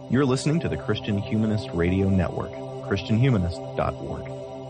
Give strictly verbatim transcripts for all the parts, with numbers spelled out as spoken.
You're listening to the Christian Humanist Radio Network, christian humanist dot org.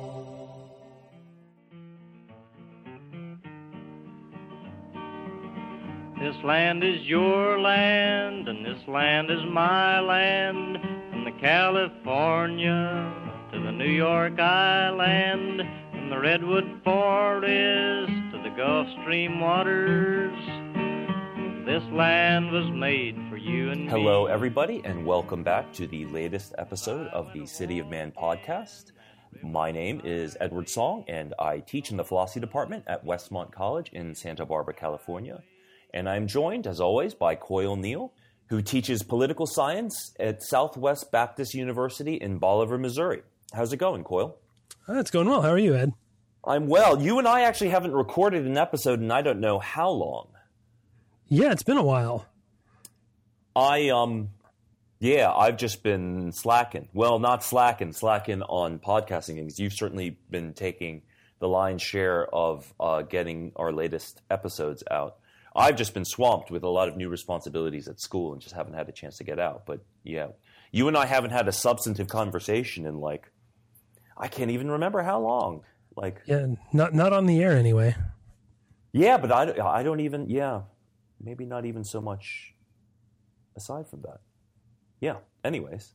This land is your land, and this land is my land, from the California to the New York Island, from the Redwood Forest to the Gulf Stream waters. This land was made for you and me. Hello, everybody, and welcome back to the latest episode of the City of Man podcast. My name is Edward Song, and I teach in the philosophy department at Westmont College in Santa Barbara, California. And I'm joined, as always, by Coyle Neal, who teaches political science at Southwest Baptist University in Bolivar, Missouri. How's it going, Coyle? Oh, it's going well. How are you, Ed? I'm well. You and I actually haven't recorded an episode in I don't know how long. Yeah, it's been a while. I, um, yeah, I've just been slacking. Well, not slacking, slacking on podcasting things. You've certainly been taking the lion's share of uh, getting our latest episodes out. I've just been swamped with a lot of new responsibilities at school and just haven't had a chance to get out. But yeah, you and I haven't had a substantive conversation in like, I can't even remember how long. Like, yeah, not not on the air anyway. Yeah, but I, I don't even, yeah. Maybe not even so much aside from that. Yeah, anyways.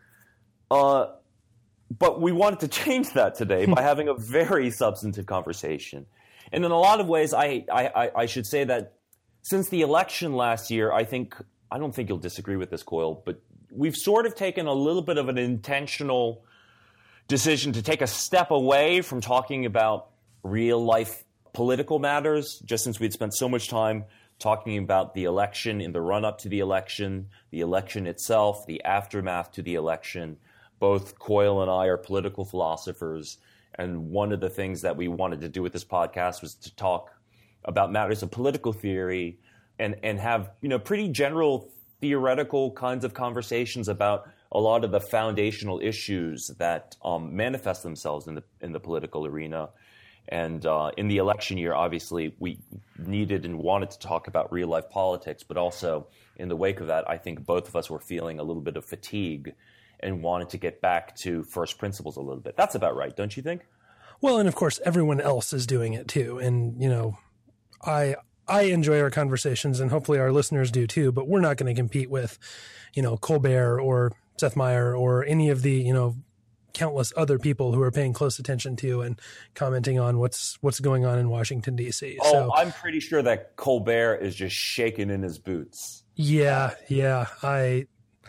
Uh, but we wanted to change that today by having a very substantive conversation. And in a lot of ways, I, I, I should say that since the election last year, I think, I don't think you'll disagree with this, Coyle, but we've sort of taken a little bit of an intentional decision to take a step away from talking about real life political matters, just since we'd spent so much time talking about the election, in the run-up to the election, the election itself, the aftermath to the election. Both Coyle and I are political philosophers, and one of the things that we wanted to do with this podcast was to talk about matters of political theory and, and have, you know, pretty general theoretical kinds of conversations about a lot of the foundational issues that um, manifest themselves in the in the political arena. And uh, in the election year, obviously, we needed and wanted to talk about real-life politics, but also in the wake of that, I think both of us were feeling a little bit of fatigue and wanted to get back to first principles a little bit. That's about right, don't you think? Well, and of course, everyone else is doing it too. And, you know, I I enjoy our conversations, and hopefully our listeners do too, but we're not going to compete with, you know, Colbert or Seth Meyer or any of the, you know, countless other people who are paying close attention to and commenting on what's what's going on in Washington, D C. Oh, so, I'm pretty sure that Colbert is just shaking in his boots. Yeah, yeah. I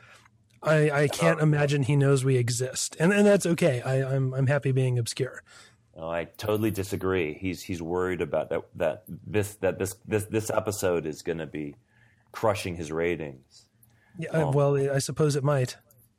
I, I can't uh, imagine he knows we exist. And and that's okay. I, I'm I'm happy being obscure. Oh, I totally disagree. He's he's worried about that that this that this this this episode is going to be crushing his ratings. Yeah, um, well, I suppose it might.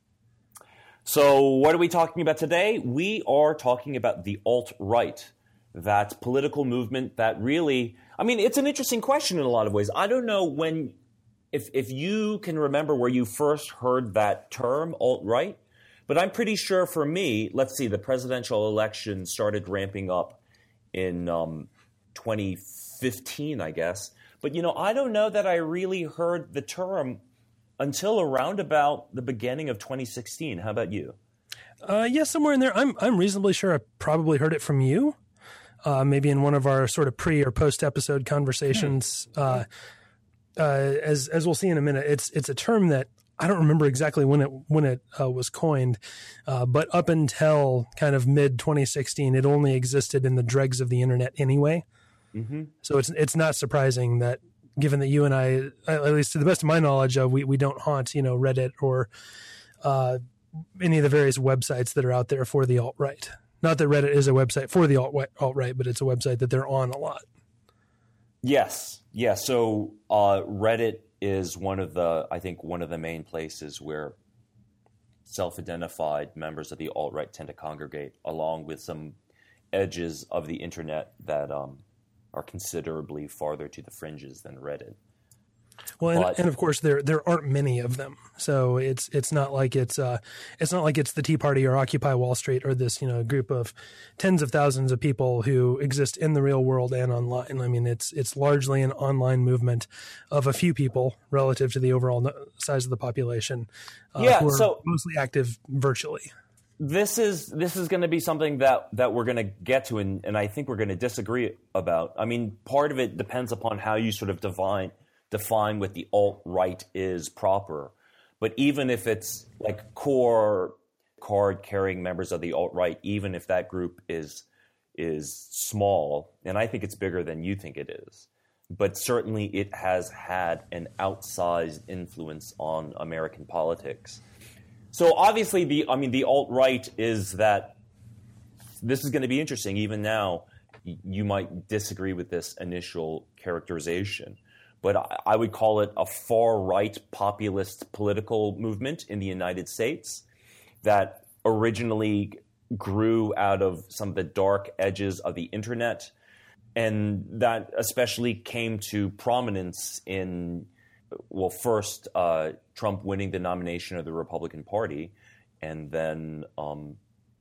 So what are we talking about today? We are talking about the alt-right, that political movement that really, I mean, it's an interesting question in a lot of ways. I don't know when, if if you can remember where you first heard that term, alt-right, but I'm pretty sure for me, let's see, the presidential election started ramping up in um, twenty fifteen, I guess. But, you know, I don't know that I really heard the term until around about the beginning of twenty sixteen. How about you? Uh, yeah, somewhere in there. I'm I'm reasonably sure I probably heard it from you, uh, maybe in one of our sort of pre or post episode conversations. Uh, uh, as as we'll see in a minute, it's it's a term that I don't remember exactly when it when it uh, was coined, uh, but up until kind of mid twenty sixteen, it only existed in the dregs of the internet anyway. Mm-hmm. So it's it's not surprising that, given that you and I, at least to the best of my knowledge, uh, we, we don't haunt, you know, Reddit or uh, any of the various websites that are out there for the alt-right. Not that Reddit is a website for the alt- alt-right, but it's a website that they're on a lot. Yes. Yeah. So uh, Reddit is one of the, I think, one of the main places where self-identified members of the alt-right tend to congregate, along with some edges of the internet that um, are considerably farther to the fringes than Reddit. Well, and, But- and of course there there aren't many of them, so it's it's not like it's uh it's not like it's the Tea Party or Occupy Wall Street or this you know group of tens of thousands of people who exist in the real world and online. I mean, it's it's largely an online movement of a few people relative to the overall no- size of the population. Uh, Yeah, who are so- mostly active virtually. This is this is going to be something that, that we're going to get to, and, and I think we're going to disagree about. I mean, part of it depends upon how you sort of define define what the alt-right is proper. But even if it's like core card-carrying members of the alt-right, even if that group is is small, and I think it's bigger than you think it is, but certainly it has had an outsized influence on American politics. So obviously, the I mean, the alt-right is that this is going to be interesting. Even now, you might disagree with this initial characterization, but I would call it a far-right populist political movement in the United States that originally grew out of some of the dark edges of the internet, and that especially came to prominence in, well, first uh, Trump winning the nomination of the Republican Party, and then um,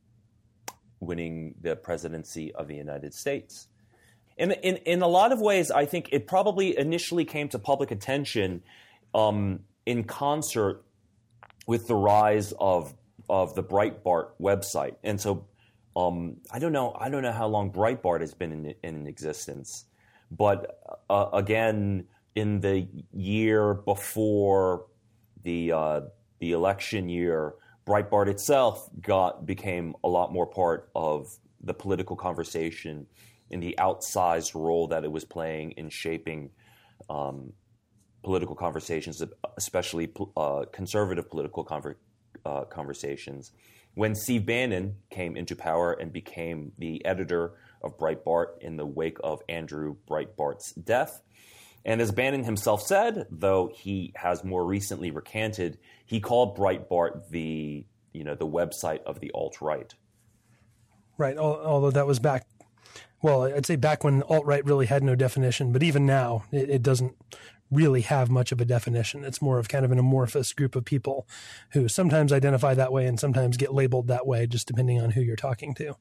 winning the presidency of the United States. In, in in a lot of ways, I think it probably initially came to public attention um, in concert with the rise of of the Breitbart website, and so um, I don't know I don't know how long Breitbart has been in, in existence, but uh, again, in the year before the uh, the election year, Breitbart itself got became a lot more part of the political conversation in the outsized role that it was playing in shaping um, political conversations, especially uh, conservative political conver- uh, conversations. When Steve Bannon came into power and became the editor of Breitbart in the wake of Andrew Breitbart's death. And as Bannon himself said, though he has more recently recanted, he called Breitbart the, you know, the website of the alt-right. Right, although that was back, well, I'd say back when alt-right really had no definition, but even now it, it doesn't really have much of a definition. It's more of kind of an amorphous group of people who sometimes identify that way and sometimes get labeled that way, just depending on who you're talking to.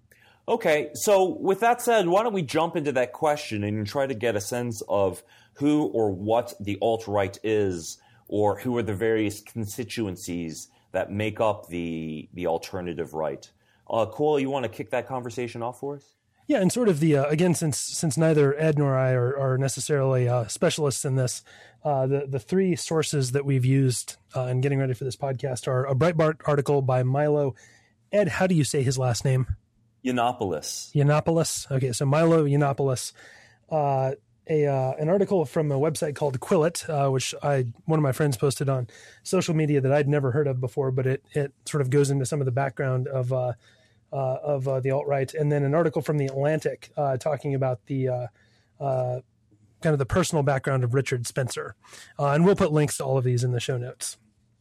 Okay, so with that said, why don't we jump into that question and try to get a sense of who or what the alt-right is, or who are the various constituencies that make up the the alternative right. Uh, Cole, you want to kick that conversation off for us? Yeah, and sort of the, uh, again, since since neither Ed nor I are, are necessarily uh, specialists in this, uh, the, the three sources that we've used uh, in getting ready for this podcast are a Breitbart article by Milo. Ed, how do you say his last name? Yiannopoulos. Yiannopoulos. Okay, so Milo Yiannopoulos. Uh, a uh, an article from a website called Quillet, uh, which I one of my friends posted on social media that I'd never heard of before, but it it sort of goes into some of the background of uh, uh, of uh, the alt-right, and then an article from the Atlantic uh, talking about the uh, uh, kind of the personal background of Richard Spencer, uh, and we'll put links to all of these in the show notes.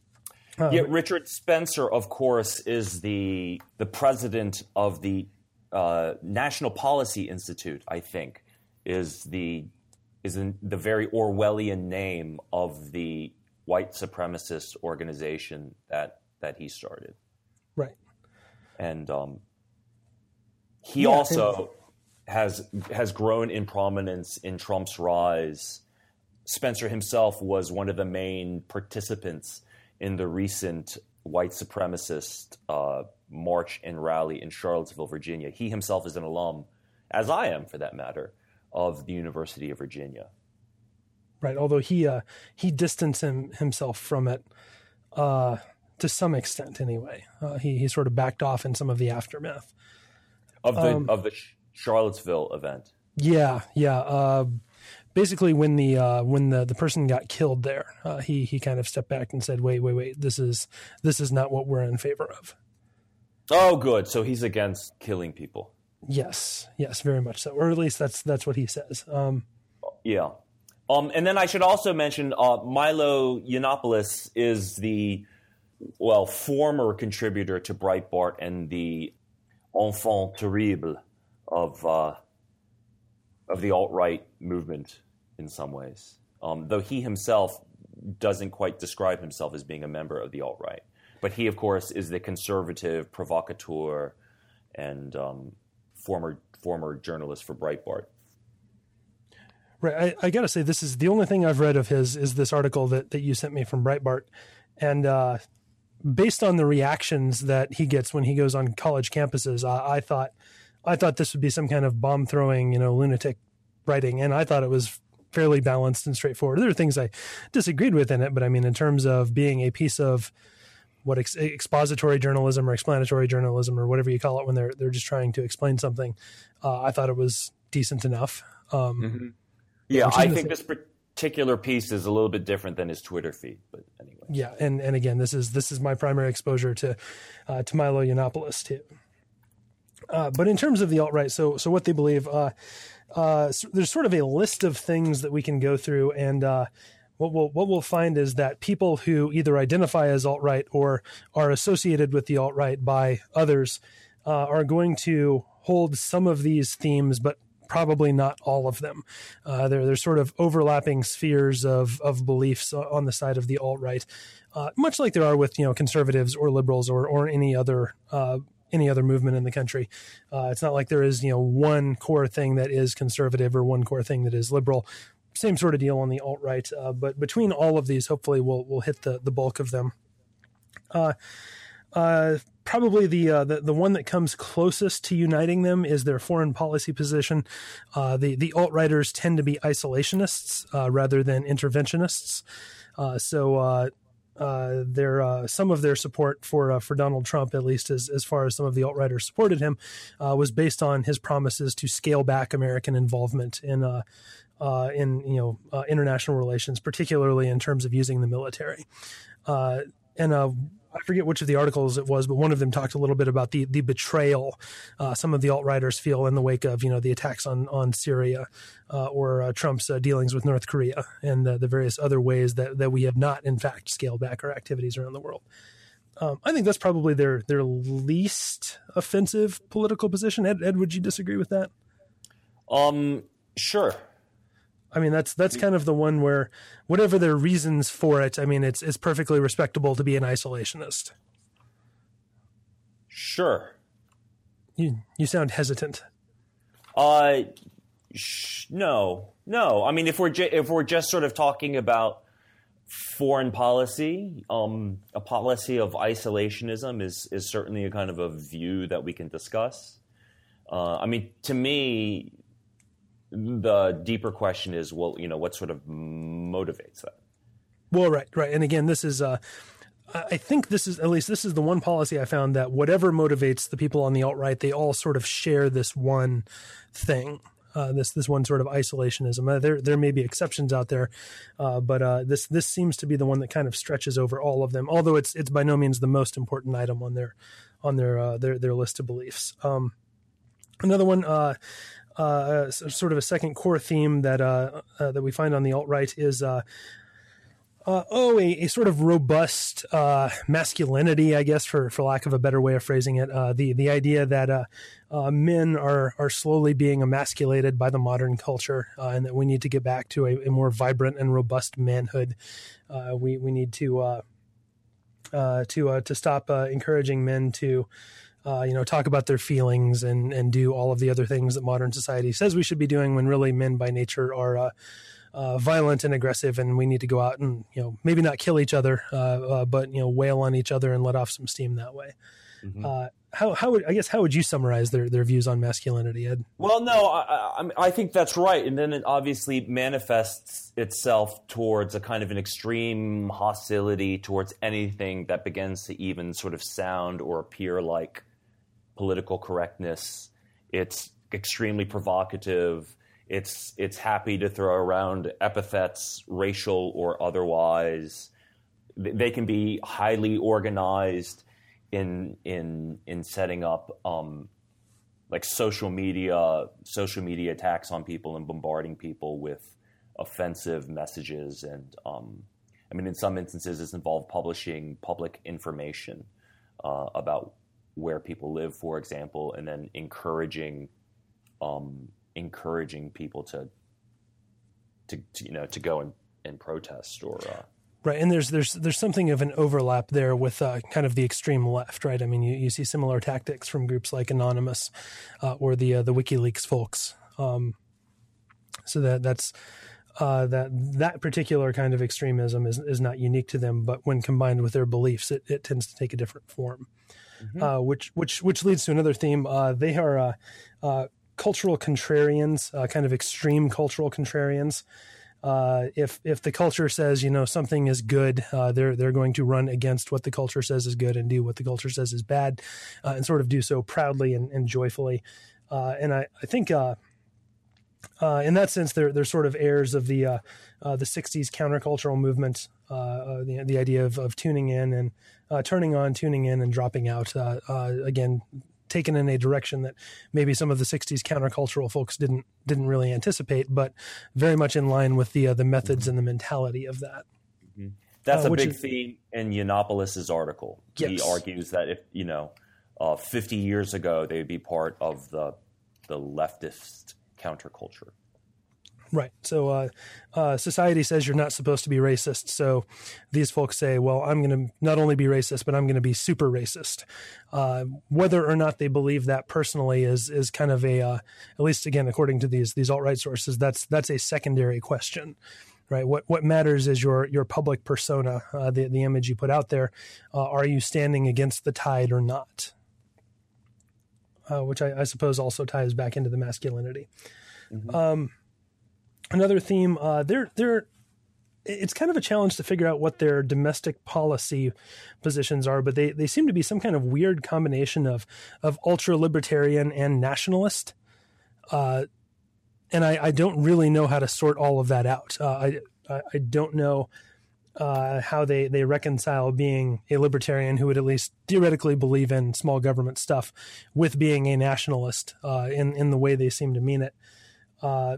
Um, yeah, Richard Spencer, of course, is the the president of the uh, National Policy Institute. I think is the is in the very Orwellian name of the white supremacist organization that that he started. Right, and um, he yeah, also has has grown in prominence in Trump's rise. Spencer himself was one of the main participants in the recent white supremacist uh, march and rally in Charlottesville, Virginia. He himself is an alum, as I am for that matter, of the University of Virginia. Right, although he uh, he distanced him, himself from it uh, to some extent anyway. Uh, he, he sort of backed off in some of the aftermath. Of the, um, of the Charlottesville event. Yeah, yeah. Uh, basically, when the uh, when the, the person got killed there, uh, he he kind of stepped back and said, "Wait, wait, wait! This is this is not what we're in favor of." Oh, good. So he's against killing people. Yes, yes, very much so. Or at least that's that's what he says. Um, yeah. Um, and then I should also mention uh, Milo Yiannopoulos is the well former contributor to Breitbart and the enfant terrible of uh, of the alt-right movement in some ways. um, though he himself doesn't quite describe himself as being a member of the alt-right. But he, of course, is the conservative provocateur and um, former former journalist for Breitbart. Right. I, I got to say, this is the only thing I've read of his is this article that, that you sent me from Breitbart. And uh, based on the reactions that he gets when he goes on college campuses, I, I thought I thought this would be some kind of bomb throwing, you know, lunatic writing. And I thought it was fairly balanced and straightforward. There are things I disagreed with in it, but I mean, in terms of being a piece of what ex- expository journalism or explanatory journalism or whatever you call it when they're they're just trying to explain something, uh, I thought it was decent enough. Um, mm-hmm. Yeah, I think this particular piece is a little bit different than his Twitter feed, but anyway. Yeah, and, and again, this is this is my primary exposure to uh, to Milo Yiannopoulos too. Uh, but in terms of the alt-right, so so what they believe, uh, uh, so there's sort of a list of things that we can go through, and uh, what we'll what we'll find is that people who either identify as alt-right or are associated with the alt-right by others uh, are going to hold some of these themes, but probably not all of them. Uh, they're, they're sort of overlapping spheres of, of beliefs on the side of the alt-right, uh, much like there are with, you know, conservatives or liberals or, or any other, uh, any other movement in the country. Uh, it's not like there is, you know, one core thing that is conservative or one core thing that is liberal. Same sort of deal on the alt-right. Uh, but between all of these, hopefully we'll, we'll hit the, the bulk of them. Uh, Uh, probably the, uh, the the one that comes closest to uniting them is their foreign policy position. Uh, the the alt-righters tend to be isolationists uh, rather than interventionists. Uh, so uh, uh, their uh, some of their support for uh, for Donald Trump, at least as as far as some of the alt-righters supported him, uh, was based on his promises to scale back American involvement in uh, uh, in you know uh, international relations, particularly in terms of using the military. Uh, and uh, I forget which of the articles it was, but one of them talked a little bit about the the betrayal uh, some of the alt-righters feel in the wake of, you know, the attacks on on Syria uh, or uh, Trump's uh, dealings with North Korea and uh, the various other ways that, that we have not, in fact, scaled back our activities around the world. Um, I think that's probably their their least offensive political position. Ed, Ed, would you disagree with that? Um, sure. I mean, that's that's kind of the one where whatever their reasons for it, I mean, it's it's perfectly respectable to be an isolationist. Sure. You you sound hesitant. Uh, sh- no, no. I mean, if we're ju- if we're just sort of talking about foreign policy, um, a policy of isolationism is is certainly a kind of a view that we can discuss. Uh, I mean, to me, the deeper question is, well, you know, what sort of motivates that? Well, right, right. And again, this is, uh, I think this is, at least this is the one policy I found that whatever motivates the people on the alt-right, they all sort of share this one thing, uh, this this one sort of isolationism. Uh, there there may be exceptions out there, uh, but uh, this this seems to be the one that kind of stretches over all of them, although it's it's by no means the most important item on their on their uh, their, their list of beliefs. Um, another one, uh, Uh, sort of a second core theme that uh, uh, that we find on the alt-right is uh, uh, oh a, a sort of robust uh, masculinity, I guess, for, for lack of a better way of phrasing it. Uh, the the idea that uh, uh, men are are slowly being emasculated by the modern culture, uh, and that we need to get back to a, a more vibrant and robust manhood. Uh, we we need to uh, uh, to uh, to stop uh, encouraging men to. Uh, you know, talk about their feelings and, and do all of the other things that modern society says we should be doing, when really men by nature are uh, uh, violent and aggressive, and we need to go out and, you know, maybe not kill each other, uh, uh, but, you know, wail on each other and let off some steam that way. Mm-hmm. Uh, how how would I guess how would you summarize their, their views on masculinity, Ed? Well, no, I, I, I think that's right, and then it obviously manifests itself towards a kind of an extreme hostility towards anything that begins to even sort of sound or appear like political correctness. It's extremely provocative. It's it's happy to throw around epithets, racial or otherwise. They can be highly organized in in in setting up um, like social media social media attacks on people and bombarding people with offensive messages. And um, I mean, in some instances, it's involved publishing public information uh, about where people live, for example, and then encouraging, um, encouraging people to, to, to, you know, to go and in protest or. Uh, Right, and there's there's there's something of an overlap there with uh, kind of the extreme left, right? I mean, you, you see similar tactics from groups like Anonymous uh, or the uh, the WikiLeaks folks. Um, so that that's uh, that that particular kind of extremism is is not unique to them, but when combined with their beliefs, it, it tends to take a different form. Mm-hmm. Uh, which which which leads to another theme. Uh, they are uh, uh, cultural contrarians, uh, kind of extreme cultural contrarians. Uh, if if the culture says, you know, something is good, uh, they're they're going to run against what the culture says is good and do what the culture says is bad, uh, and sort of do so proudly and, and joyfully. Uh, and I I think uh, uh, in that sense they're they're sort of heirs of the uh, uh, the sixties countercultural movement, uh, the the idea of of tuning in and uh, turning on, tuning in, and dropping out. Uh, uh, again. Taken in a direction that maybe some of the sixties countercultural folks didn't didn't really anticipate, but very much in line with the uh, the methods and the mentality of that. Mm-hmm. That's uh, a big is, theme in Yiannopoulos' article. Yes. He argues that if you know, uh, fifty years ago they would be part of the the leftist counterculture. Right. So uh, uh, society says you're not supposed to be racist. So these folks say, well, I'm going to not only be racist, but I'm going to be super racist. Uh, whether or not they believe that personally is is kind of a, uh, at least again, according to these these alt-right sources, that's that's a secondary question. Right. What what matters is your your public persona, uh, the the image you put out there. Uh, are you standing against the tide or not? Uh, which I, I suppose also ties back into the masculinity. Mm-hmm. Um, Another theme, uh, they're, they're, it's kind of a challenge to figure out what their domestic policy positions are, but they, they seem to be some kind of weird combination of, of ultra-libertarian and nationalist. Uh, and I, I don't really know how to sort all of that out. Uh, I, I don't know uh, how they, they reconcile being a libertarian who would at least theoretically believe in small government stuff with being a nationalist uh, in, in the way they seem to mean it. Uh,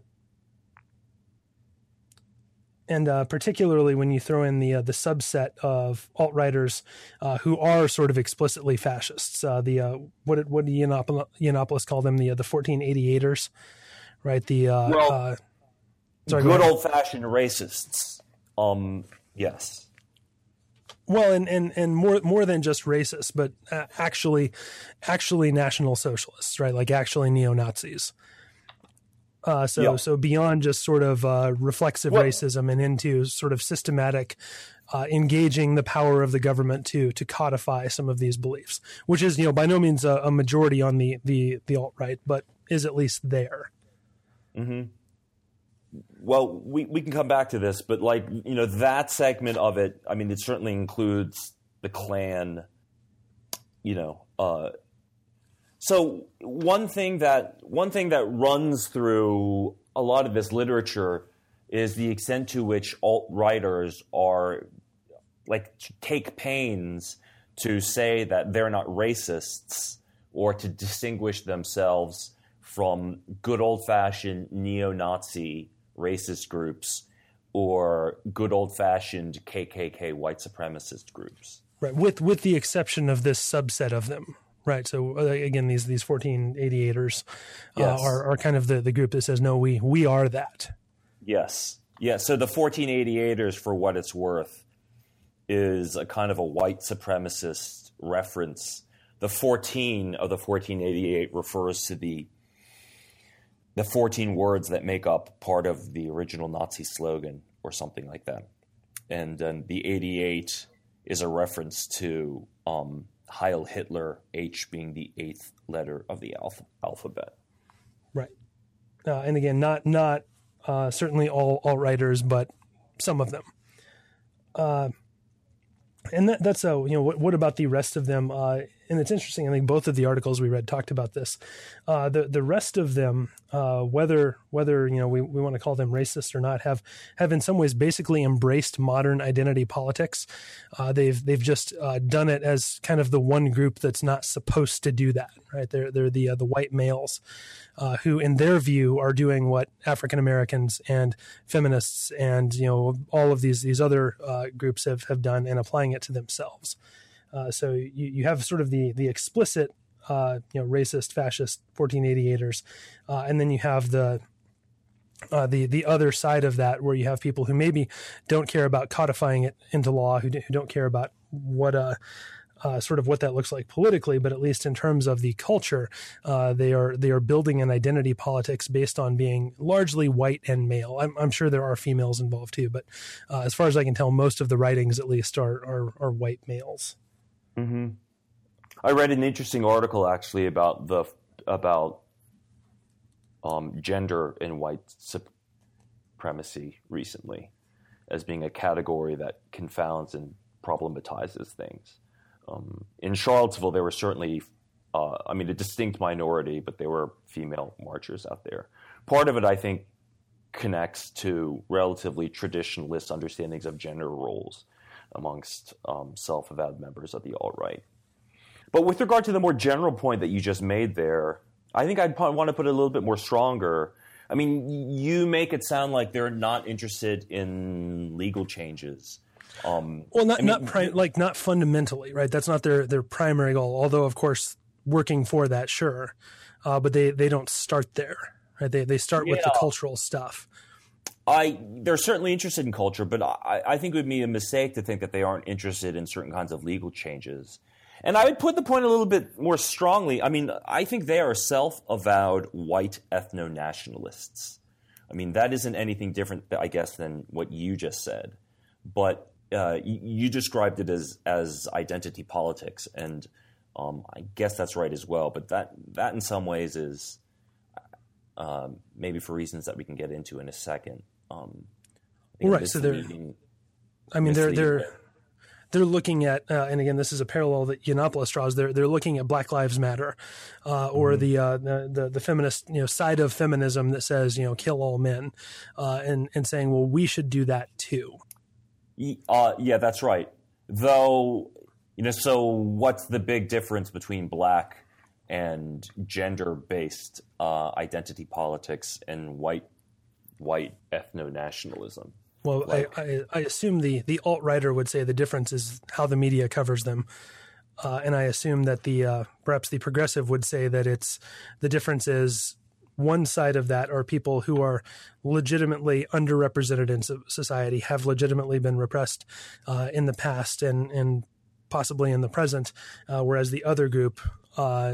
And uh, particularly when you throw in the uh, the subset of alt-righters uh, who are sort of explicitly fascists, uh, the uh, what did what did Yiannopoulos, Yiannopoulos call them? The uh, the fourteen eighty-eighters, right? The uh, well, uh, sorry, good old-fashioned racists. Um, yes. Well, and, and, and more more than just racists, but uh, actually actually National Socialists, right? Like actually neo-Nazis. Uh, so, yeah. so beyond just sort of uh, reflexive well, racism and into sort of systematic uh, engaging the power of the government to to codify some of these beliefs, which is, you know, by no means a, a majority on the the the alt-right, but is at least there. Mm-hmm. Well, we we can come back to this, but like you know that segment of it, I mean, it certainly includes the Klan, you know. Uh, So one thing that one thing that runs through a lot of this literature is the extent to which alt-righters are like take pains to say that they're not racists or to distinguish themselves from good old-fashioned neo-Nazi racist groups or good old-fashioned K K K white supremacist groups. Right, with with the exception of this subset of them. Right. So uh, again, these these fourteen eighty-eighters uh, yes. are are kind of the, the group that says, no, we we are that. Yes. Yeah. So the fourteen eighty-eighters, for what it's worth, is a kind of a white supremacist reference. The fourteen of the fourteen eighty-eight refers to the the fourteen words that make up part of the original Nazi slogan or something like that. And um, the eighty-eight is a reference to um, Heil Hitler, H being the eighth letter of the alpha, alphabet. Right. Uh, and again, not not uh, certainly all alt-righters, but some of them. Uh, and that, that's a, you know, what, what about the rest of them? Uh, and it's interesting. I think both of the articles we read talked about this. Uh, the the rest of them, uh, whether whether you know we, we want to call them racist or not, have have in some ways basically embraced modern identity politics. Uh, they've they've just uh, done it as kind of the one group that's not supposed to do that. Right? They're they're the uh, the white males uh, who, in their view, are doing what African Americans and feminists and you know all of these these other uh, groups have have done and applying it to themselves. Uh, so you, you have sort of the the explicit, uh, you know, racist, fascist fourteen eighty-eighters, uh, and then you have the uh, the the other side of that, where you have people who maybe don't care about codifying it into law, who, do, who don't care about what uh, uh, sort of what that looks like politically, but at least in terms of the culture, uh, they are they are building an identity politics based on being largely white and male. I'm, I'm sure there are females involved too, but uh, as far as I can tell, most of the writings at least are are, are white males. Mm-hmm. I read an interesting article actually about the about um, gender in white supremacy recently as being a category that confounds and problematizes things. Um, in Charlottesville, there were certainly, uh, I mean, a distinct minority, but there were female marchers out there. Part of it, I think, connects to relatively traditionalist understandings of gender roles amongst um, self-avowed members of the alt-right. But with regard to the more general point that you just made there, I think I'd want to put it a little bit more stronger. I mean, you make it sound like they're not interested in legal changes. Um, well, not I mean, not pri- like not fundamentally, right? That's not their, their primary goal. Although, of course, working for that, sure, uh, but they, they don't start there, right? They they start yeah. with the cultural stuff. I they're certainly interested in culture, but I, I think it would be a mistake to think that they aren't interested in certain kinds of legal changes. And I would put the point a little bit more strongly. I mean, I think they are self-avowed white ethno-nationalists. I mean, that isn't anything different, I guess, than what you just said. But uh, you, you described it as as identity politics, and um, I guess that's right as well. But that that in some ways is um, maybe for reasons that we can get into in a second. Um, right. So they're. I mean, they're they're. They're looking at, uh, and again, this is a parallel that Yiannopoulos draws. They're they're looking at Black Lives Matter, uh, or mm-hmm. the, uh, the the the feminist you know side of feminism that says you know kill all men, uh, and and saying, well, we should do that too. Uh, yeah, that's right. Though, you know, so what's the big difference between black and gender-based uh, identity politics and white white ethno-nationalism? Well, like, I, I, I assume the, the alt-righter would say the difference is how the media covers them. Uh, and I assume that the uh, perhaps the progressive would say that it's the difference is one side of that are people who are legitimately underrepresented in society, have legitimately been repressed uh, in the past and, and possibly in the present, uh, whereas the other group uh,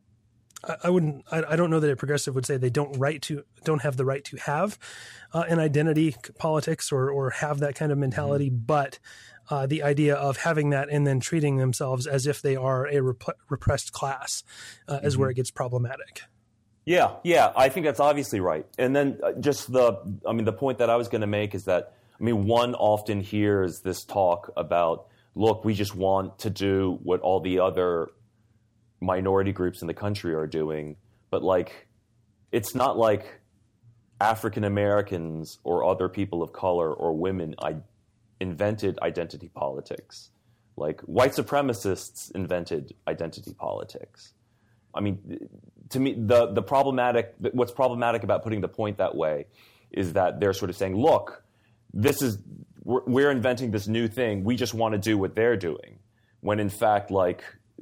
I wouldn't. I, I don't know that a progressive would say they don't right to don't have the right to have uh, an identity politics or or have that kind of mentality. Mm-hmm. But uh, the idea of having that and then treating themselves as if they are a rep- repressed class uh, mm-hmm. is where it gets problematic. Yeah, yeah, I think that's obviously right. And then uh, just the, I mean, the point that I was going to make is that, I mean, one often hears this talk about, look, we just want to do what all the other minority groups in the country are doing, but like it's not like African Americans or other people of color or women I invented identity politics. Like white supremacists invented identity politics. I mean, to me, the the problematic what's problematic about putting the point that way is that they're sort of saying, look, this is we're, we're inventing this new thing. We just want to do what they're doing, when in fact, like,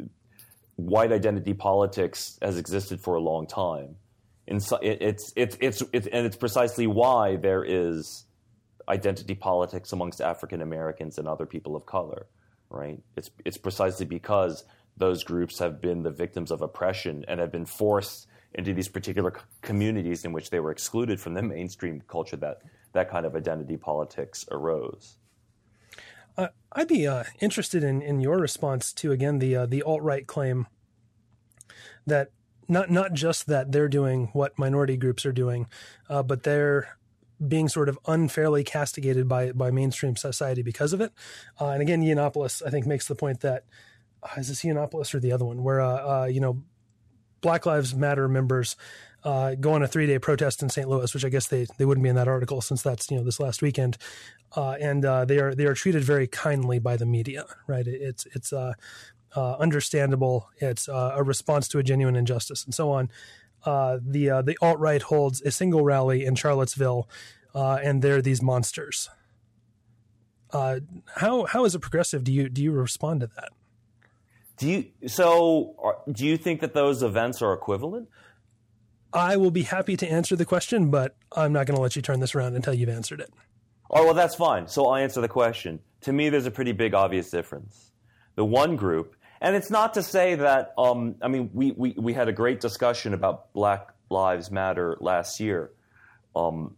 white identity politics has existed for a long time. And so it, it's, it's, it's, it's, and it's precisely why there is identity politics amongst African Americans and other people of color, right? It's, it's precisely because those groups have been the victims of oppression and have been forced into these particular c- communities in which they were excluded from the mainstream culture that that kind of identity politics arose. Uh, I'd be uh, interested in, in your response to, again, the uh, the alt-right claim that not not just that they're doing what minority groups are doing, uh, but they're being sort of unfairly castigated by by mainstream society because of it. Uh, and again, Yiannopoulos, I think, makes the point that, uh, is this Yiannopoulos or the other one, where, uh, uh, you know, Black Lives Matter members uh, go on a three-day protest in Saint Louis, which I guess they, they wouldn't be in that article since that's, you know, this last weekend. Uh, and uh, they are they are treated very kindly by the media, right? It, it's it's uh, uh, understandable. It's uh, a response to a genuine injustice, and so on. Uh, the uh, the alt-right holds a single rally in Charlottesville, uh, and they're these monsters. Uh, how how as a progressive do you do you respond to that? Do you so? Are, do you think that those events are equivalent? I will be happy to answer the question, but I'm not going to let you turn this around until you've answered it. Oh, well, that's fine. So I'll answer the question. To me, there's a pretty big obvious difference. The one group, and it's not to say that, um, I mean, we, we, we had a great discussion about Black Lives Matter last year. Um,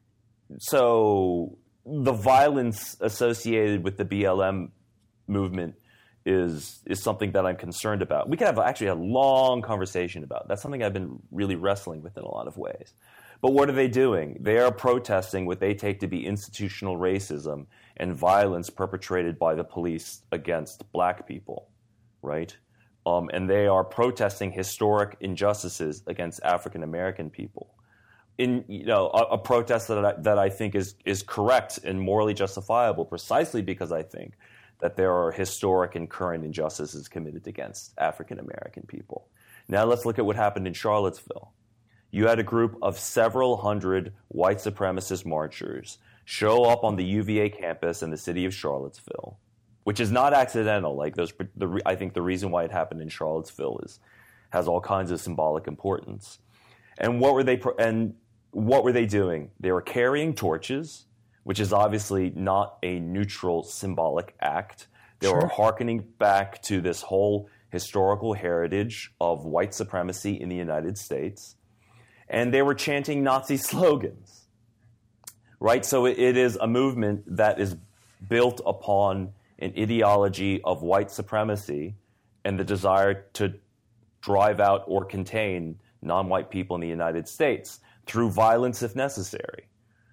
so the violence associated with the B L M movement is is something that I'm concerned about. We could have actually a long conversation about. That's something I've been really wrestling with in a lot of ways. But what are they doing? They are protesting what they take to be institutional racism and violence perpetrated by the police against black people, right? Um, and they are protesting historic injustices against African American people. In you know a, a protest that I, that I think is is correct and morally justifiable, precisely because I think that there are historic and current injustices committed against African American people. Now let's look at what happened in Charlottesville. You had a group of several hundred white supremacist marchers show up on the U V A campus in the city of Charlottesville, which is not accidental. Like those, the, I think the reason why it happened in Charlottesville is has all kinds of symbolic importance. And what were they? And what were they doing? They were carrying torches, which is obviously not a neutral symbolic act. They sure. were hearkening back to this whole historical heritage of white supremacy in the United States. And they were chanting Nazi slogans, right? So it, it is a movement that is built upon an ideology of white supremacy and the desire to drive out or contain non-white people in the United States through violence if necessary.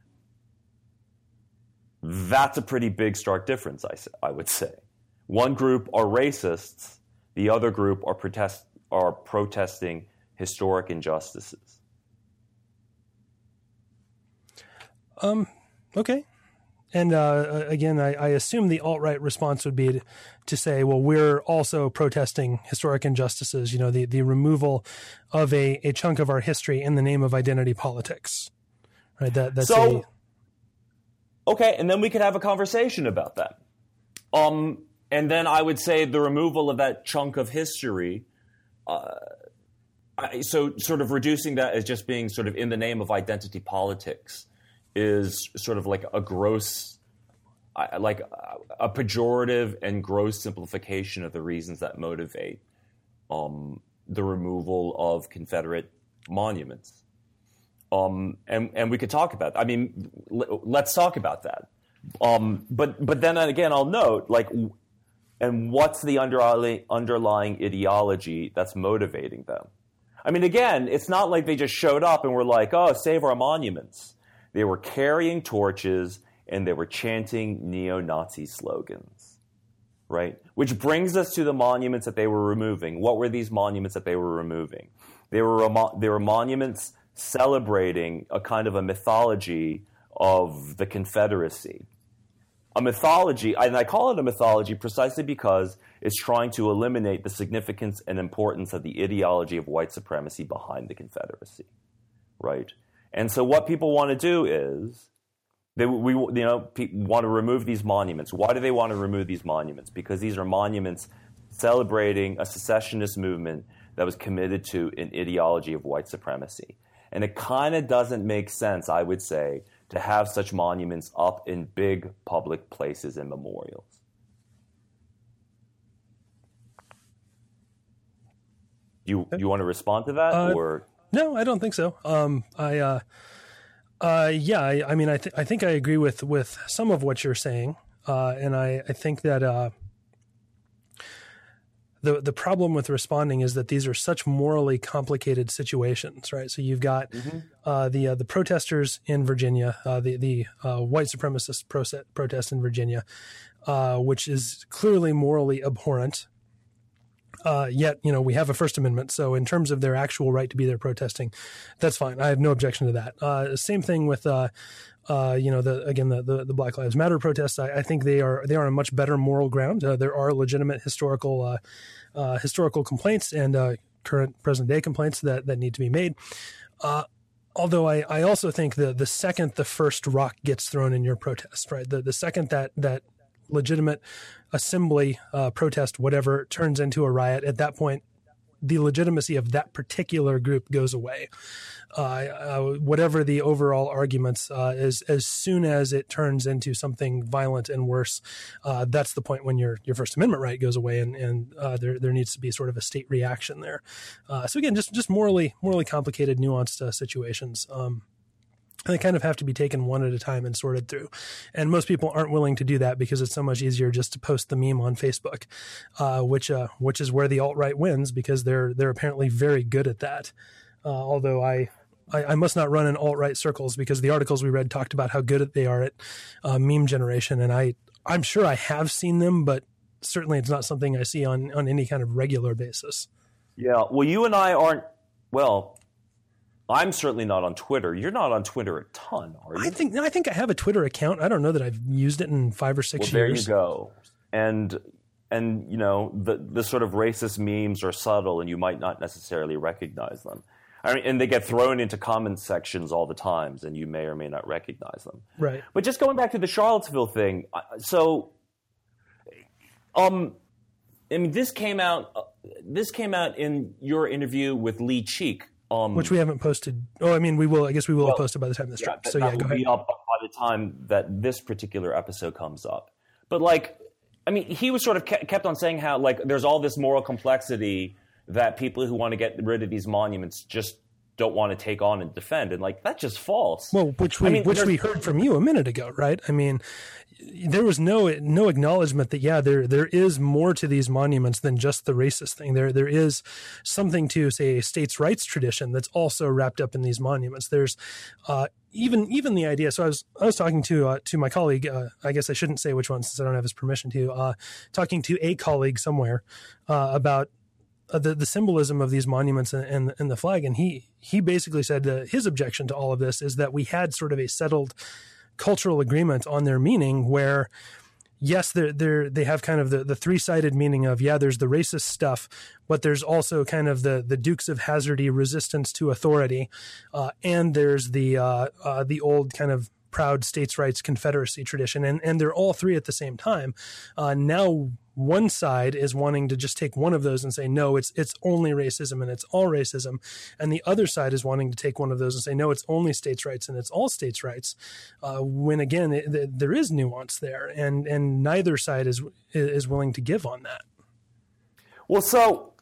That's a pretty big, stark difference, I, I would say. One group are racists. The other group are, protest, are protesting historic injustices. Um. Okay. And uh, again, I, I assume the alt-right response would be to, to say, well, we're also protesting historic injustices, you know, the, the removal of a, a chunk of our history in the name of identity politics. Right? That, that's so, a, okay, and then we could have a conversation about that. Um, and then I would say the removal of that chunk of history, uh, I, so sort of reducing that as just being sort of in the name of identity politics is sort of like a gross, like a pejorative and gross simplification of the reasons that motivate um, the removal of Confederate monuments. Um, and, and we could talk about that. I mean, l- let's talk about that. Um, but but then again, I'll note, like, and what's the underlying, underlying ideology that's motivating them? I mean, again, it's not like they just showed up and were like, oh, save our monuments. They were carrying torches and they were chanting neo-Nazi slogans, right? Which brings us to the monuments that they were removing. What were these monuments that they were removing? They were they were monuments celebrating a kind of a mythology of the Confederacy. A mythology, and I call it a mythology precisely because it's trying to eliminate the significance and importance of the ideology of white supremacy behind the Confederacy, right? And so what people want to do is they we you know people want to remove these monuments. Why do they want to remove these monuments? Because these are monuments celebrating a secessionist movement that was committed to an ideology of white supremacy. And it kind of doesn't make sense, I would say, to have such monuments up in big public places and memorials. You you want to respond to that, uh, or? No, I don't think so. Um, I, uh, uh, yeah, I, I mean, I, th- I think I agree with, with some of what you're saying. Uh, and I, I think that, uh, the, the problem with responding is that these are such morally complicated situations, right? So you've got, mm-hmm. uh, the, uh, the protesters in Virginia, uh, the, the, uh, white supremacist pro- protest in Virginia, uh, which is clearly morally abhorrent. Uh, yet, you know, we have a First Amendment. So in terms of their actual right to be there protesting, that's fine. I have no objection to that. Uh, same thing with, uh, uh, you know, the, again, the, the, the Black Lives Matter protests. I, I think they are, they are on much better moral ground. Uh, there are legitimate historical, uh, uh, historical complaints and, uh, current present day complaints that, that need to be made. Uh, although I, I also think the, the second the first rock gets thrown in your protest, right? The, the second that, that, legitimate assembly, uh, protest, whatever, turns into a riot, at that point, the legitimacy of that particular group goes away. Uh, uh, whatever the overall arguments, uh, is as soon as it turns into something violent and worse, uh, that's the point when your your First Amendment right goes away, and and uh, there there needs to be sort of a state reaction there. Uh, so again, just just morally morally complicated, nuanced uh, situations. Um, They kind of have to be taken one at a time and sorted through. And most people aren't willing to do that because it's so much easier just to post the meme on Facebook, uh, which uh, which is where the alt-right wins, because they're they're apparently very good at that. Uh, although I, I, I must not run in alt-right circles, because the articles we read talked about how good they are at uh, meme generation. And I, I'm sure I have seen them, but certainly it's not something I see on, on any kind of regular basis. Yeah, well, you and I aren't, well... I'm certainly not on Twitter. You're not on Twitter a ton, are you? I think I think I have a Twitter account. I don't know that I've used it in five or six well, there years. There you go. And and you know the the sort of racist memes are subtle, and you might not necessarily recognize them. I mean, and they get thrown into comment sections all the times, and you may or may not recognize them. Right. But just going back to the Charlottesville thing, so um, I mean, this came out. This came out in your interview with Lee Cheek. Um, Which we haven't posted. Oh, I mean, we will. I guess we will well, have posted by the time this yeah, drops. So that yeah, will go ahead. Be up by the time that this particular episode comes up. But like, I mean, he was sort of kept on saying how like there's all this moral complexity that people who want to get rid of these monuments just don't want to take on and defend, and like that's just false. Well, which we I mean, which we heard from you a minute ago, right? I mean, there was no no acknowledgement that yeah, there there is more to these monuments than just the racist thing. There there is something to, say, a states' rights tradition that's also wrapped up in these monuments. There's uh, even even the idea. So I was I was talking to uh, to my colleague. Uh, I guess I shouldn't say which one since I don't have his permission to. Uh, talking to a colleague somewhere uh, about. Uh, the, the symbolism of these monuments and, and, and the flag. And he, he basically said uh, his objection to all of this is that we had sort of a settled cultural agreement on their meaning where, yes, they're, they're, they have kind of the, the three-sided meaning of, yeah, there's the racist stuff, but there's also kind of the, the Dukes of Hazzardy resistance to authority. Uh, and there's the, uh, uh, the old kind of proud states' rights Confederacy tradition. And, and they're all three at the same time. Uh, now, one side is wanting to just take one of those and say, no, it's it's only racism and it's all racism. And the other side is wanting to take one of those and say, no, it's only states' rights and it's all states' rights. Uh, when, again, it, it, there is nuance there. And, and neither side is is willing to give on that. Well, so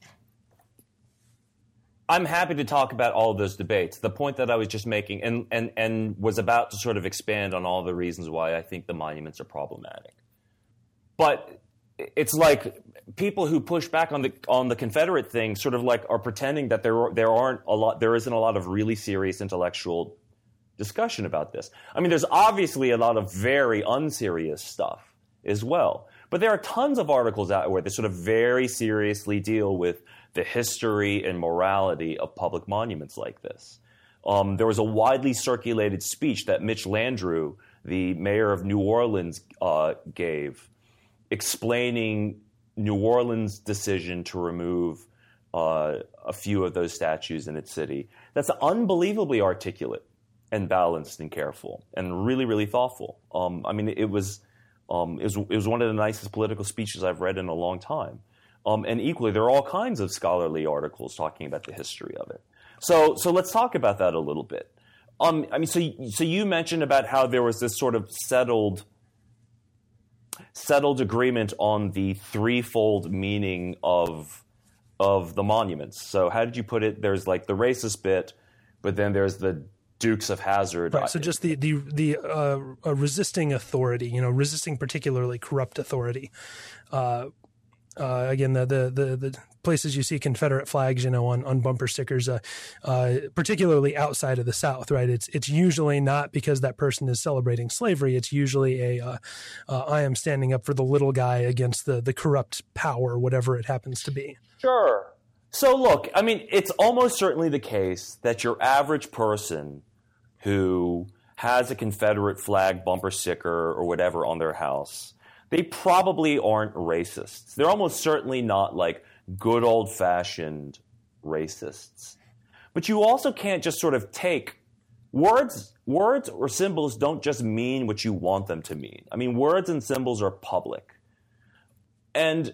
I'm happy to talk about all of those debates. The point that I was just making and, and, and was about to sort of expand on all the reasons why I think the monuments are problematic. But it's like people who push back on the on the Confederate thing sort of like are pretending that there there aren't a lot there isn't a lot of really serious intellectual discussion about this. I mean, there's obviously a lot of very unserious stuff as well, but there are tons of articles out there that sort of very seriously deal with the history and morality of public monuments like this. Um, there was a widely circulated speech that Mitch Landrieu, the mayor of New Orleans, uh, gave, explaining New Orleans' decision to remove uh, a few of those statues in its city. That's unbelievably articulate and balanced and careful and really, really thoughtful. Um, I mean, it was, um, it was it was one of the nicest political speeches I've read in a long time. Um, and equally, there are all kinds of scholarly articles talking about the history of it. So, so let's talk about that a little bit. Um, I mean, so so you mentioned about how there was this sort of settled. settled agreement on the threefold meaning of of the monuments. So how did you put it? There's like the racist bit, but then there's the Dukes of Hazzard. Right. So just the the the uh, uh, resisting authority, you know, resisting particularly corrupt authority. Uh, uh, again, the, the the the places you see Confederate flags, you know, on, on bumper stickers, uh, uh, particularly outside of the South, right? It's it's usually not because that person is celebrating slavery. It's usually a uh, uh, I am standing up for the little guy against the the corrupt power, whatever it happens to be. Sure. So look, I mean, it's almost certainly the case that your average person who has a Confederate flag bumper sticker or whatever on their house, they probably aren't racists. They're almost certainly not like good old-fashioned racists. But you also can't just sort of take words words or symbols don't just mean what you want them to mean. I mean, words and symbols are public. And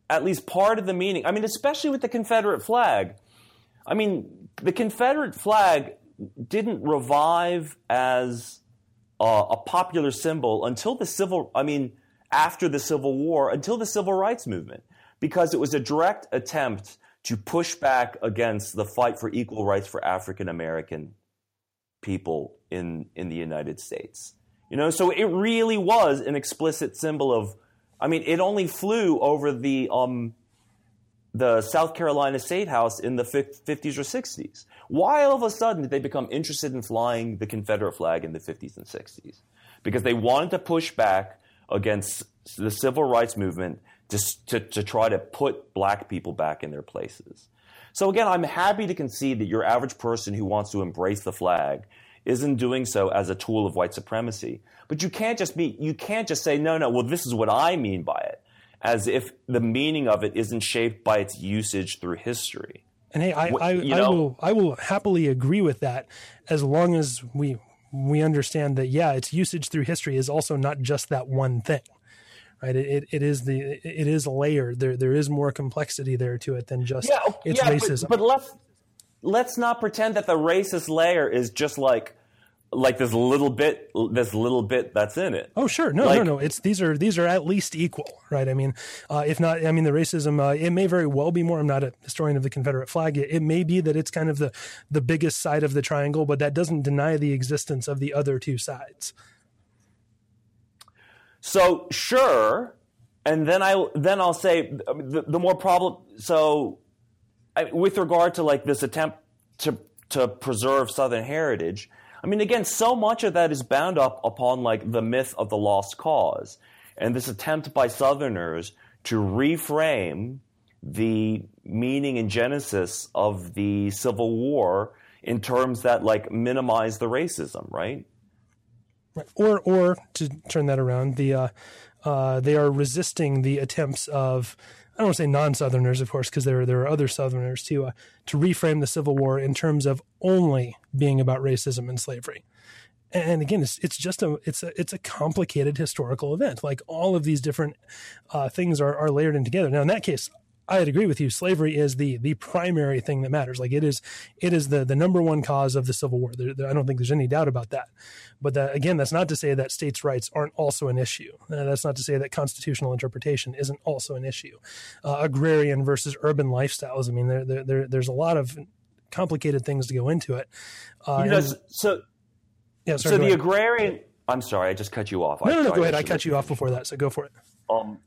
at least part of the meaning. I mean, especially with the Confederate flag. I mean, the Confederate flag didn't revive as uh, a popular symbol until the civil, I mean, after the Civil War, until the Civil Rights Movement, because it was a direct attempt to push back against the fight for equal rights for African American people in, in the United States. You know, so it really was an explicit symbol of, I mean, it only flew over the um, the South Carolina State House in the fifties or sixties. Why all of a sudden did they become interested in flying the Confederate flag in the fifties and sixties? Because they wanted to push back against the civil rights movement to, to, to try to put black people back in their places. So again, I'm happy to concede that your average person who wants to embrace the flag isn't doing so as a tool of white supremacy. But you can't just be, you can't just say, no, no, well, this is what I mean by it, as if the meaning of it isn't shaped by its usage through history. And hey, I, I, you I know, will I will happily agree with that, as long as we we understand that, yeah, its usage through history is also not just that one thing, right? It it, it is the it is layered. There there is more complexity there to it than just yeah, its yeah, racism. But, but let's let's not pretend that the racist layer is just like like this little bit this little bit that's in it. Oh, sure. No, like, no, no. It's these are these are at least equal, right? I mean, uh, if not, I mean, the racism, uh, it may very well be more. I'm not a historian of the Confederate flag. It, it may be that it's kind of the, the biggest side of the triangle, but that doesn't deny the existence of the other two sides. So, sure. And then I then I'll say the, the more problem. So, I, with regard to like this attempt to to preserve Southern heritage, I mean, again, so much of that is bound up upon like the myth of the lost cause, and this attempt by Southerners to reframe the meaning and genesis of the Civil War in terms that like minimize the racism, right? Right. Or, or to turn that around, the uh, uh, they are resisting the attempts of, I don't want to say non-Southerners, of course, because there, there are other Southerners too, uh, to reframe the Civil War in terms of only being about racism and slavery. And again, it's it's just a it's a it's a complicated historical event. Like all of these different uh, things are, are layered in together. Now, in that case, I'd agree with you. Slavery is the the primary thing that matters. Like it is it is the the number one cause of the Civil War. There, there, I don't think there's any doubt about that. But that, again, that's not to say that states' rights aren't also an issue. Uh, that's not to say that constitutional interpretation isn't also an issue. Uh, agrarian versus urban lifestyles. I mean, there, there, there there's a lot of complicated things to go into it. Uh, you know, and, so yeah, sorry, so the ahead. agrarian. I'm sorry, I just cut you off. No, I, no, no, I, go ahead. I I cut you off before that, so go for it. Um,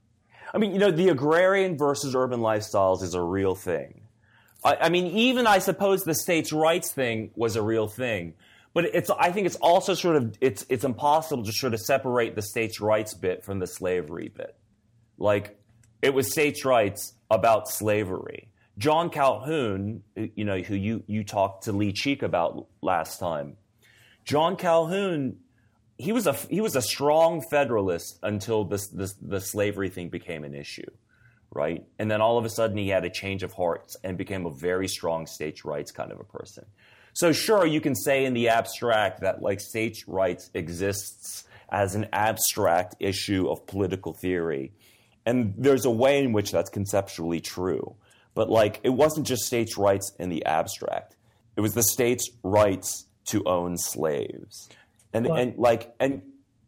I mean, you know, the agrarian versus urban lifestyles is a real thing. I, I mean, even I suppose the states' rights thing was a real thing. But it's, I think it's also sort of, it's it's impossible to sort of separate the states' rights bit from the slavery bit. Like, it was states' rights about slavery. John Calhoun, you know, who you, you talked to Lee Cheek about last time, John Calhoun, he was a, he was a strong Federalist until this, this, the slavery thing became an issue, right? And then all of a sudden he had a change of hearts and became a very strong states' rights kind of a person. So sure, you can say in the abstract that like states' rights exists as an abstract issue of political theory. And there's a way in which that's conceptually true. But like it wasn't just states' rights in the abstract. It was the states' rights to own slaves. And Well, and like and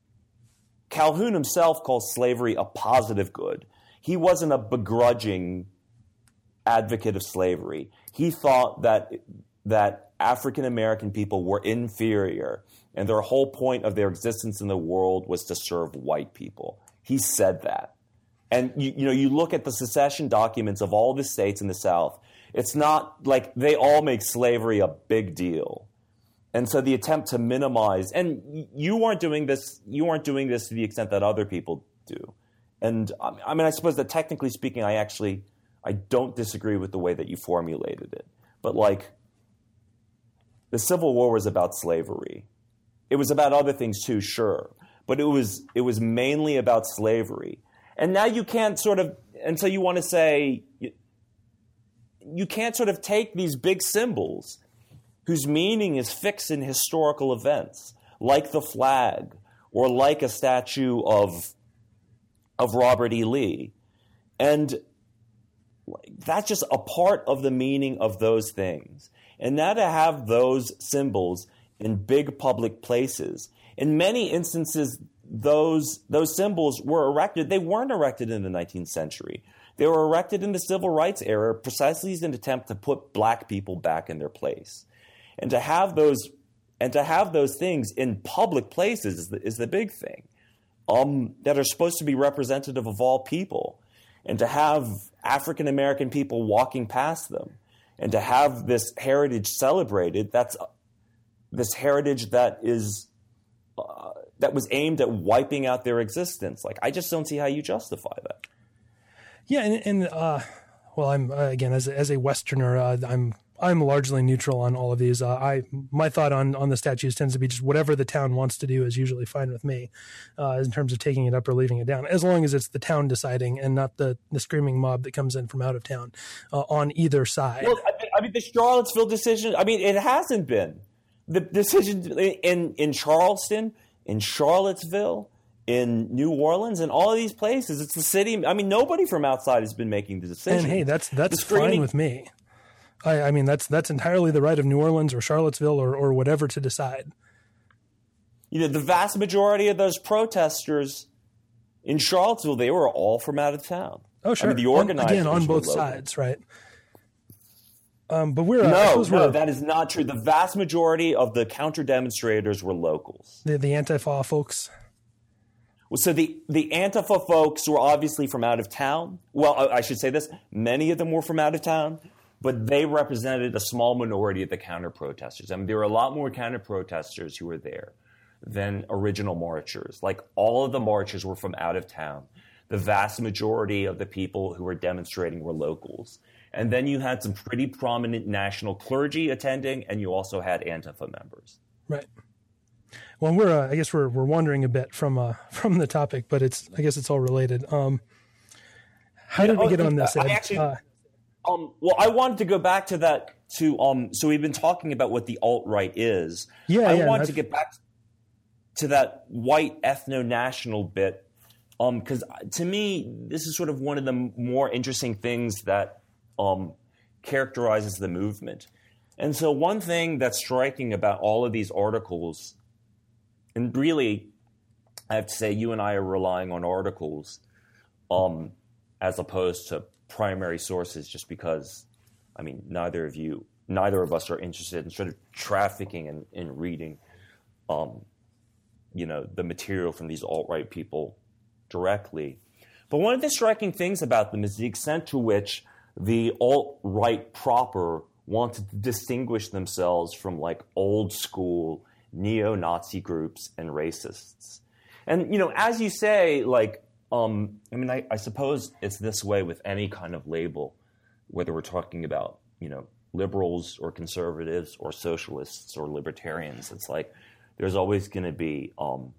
Calhoun himself calls slavery a positive good. He wasn't a begrudging advocate of slavery. He thought that that African American people were inferior, and their whole point of their existence in the world was to serve white people. He said that. And you, you know, you look at the secession documents of all the states in the South, it's not like they all make slavery a big deal. And so the attempt to minimize, and you weren't doing this, you weren't doing this to the extent that other people do. And I mean, I suppose that technically speaking, I actually, I don't disagree with the way that you formulated it. But like, the Civil War was about slavery. It was about other things too, sure. But it was it was mainly about slavery. And now you can't sort of, and so you want to say, you, you can't sort of take these big symbols whose meaning is fixed in historical events, like the flag, or like a statue of, of Robert E. Lee, And that's just a part of the meaning of those things. And now to have those symbols in big public places, in many instances, those those symbols were erected. They weren't erected in the nineteenth century. They were erected in the civil rights era precisely as an attempt to put black people back in their place. And to have those and to have those things in public places is the, is the big thing, um, that are supposed to be representative of all people. And to have African American people walking past them, and to have this heritage celebrated, that's this heritage that is uh, that was aimed at wiping out their existence. Like, I just don't see how you justify that. Yeah, and, and uh, well, I'm uh, again as a, as a Westerner, uh, I'm I'm largely neutral on all of these. Uh, I my thought on on the statues tends to be just whatever the town wants to do is usually fine with me, uh, in terms of taking it up or leaving it down, as long as it's the town deciding and not the the screaming mob that comes in from out of town uh, on either side. Well, I mean, I mean, the Charlottesville decision. I mean, it hasn't been the decision in in Charleston, in Charlottesville, in New Orleans, and all of these places. It's the city. I mean, nobody from outside has been making the decision. And hey, that's that's fine with me. I, I mean, that's that's entirely the right of New Orleans or Charlottesville or, or whatever to decide. You know, the vast majority of those protesters in Charlottesville, they were all from out of town. Oh, sure. I mean, the organizers on, again, on both were sides, right? Um, but we're uh, no, no, we're, that is not true. The vast majority of the counter demonstrators were locals. The the Antifa folks. Well, so the the Antifa folks were obviously from out of town. Well, I, I should say this: many of them were from out of town. But they represented a small minority of the counter-protesters. I mean, there were a lot more counter-protesters who were there than original marchers. Like, all of the marchers were from out of town. The vast majority of the people who were demonstrating were locals. And then you had some pretty prominent national clergy attending, and you also had Antifa members. Right. Well, we're uh, I guess we're we're wandering a bit from uh, from the topic, but it's I guess it's all related. Um, how did yeah, we get oh, on this? I actually. Uh, Um, well, I wanted to go back to that. To um, so we've been talking about what the alt-right is. Yeah, I yeah, wanted to get back to that white ethno-national bit, um, because to me, this is sort of one of the more interesting things that um, characterizes the movement. And so, one thing that's striking about all of these articles, and really, I have to say, you and I are relying on articles, um, as opposed to primary sources, just because, I mean, neither of you, neither of us are interested in sort of trafficking and in, in reading, um, you know, the material from these alt-right people directly. But one of the striking things about them is the extent to which the alt-right proper wanted to distinguish themselves from, like, old school neo-Nazi groups and racists. And, you know, as you say, like, Um, I mean, I, I suppose it's this way with any kind of label, whether we're talking about, you know, liberals or conservatives or socialists or libertarians. It's like there's always going to be um,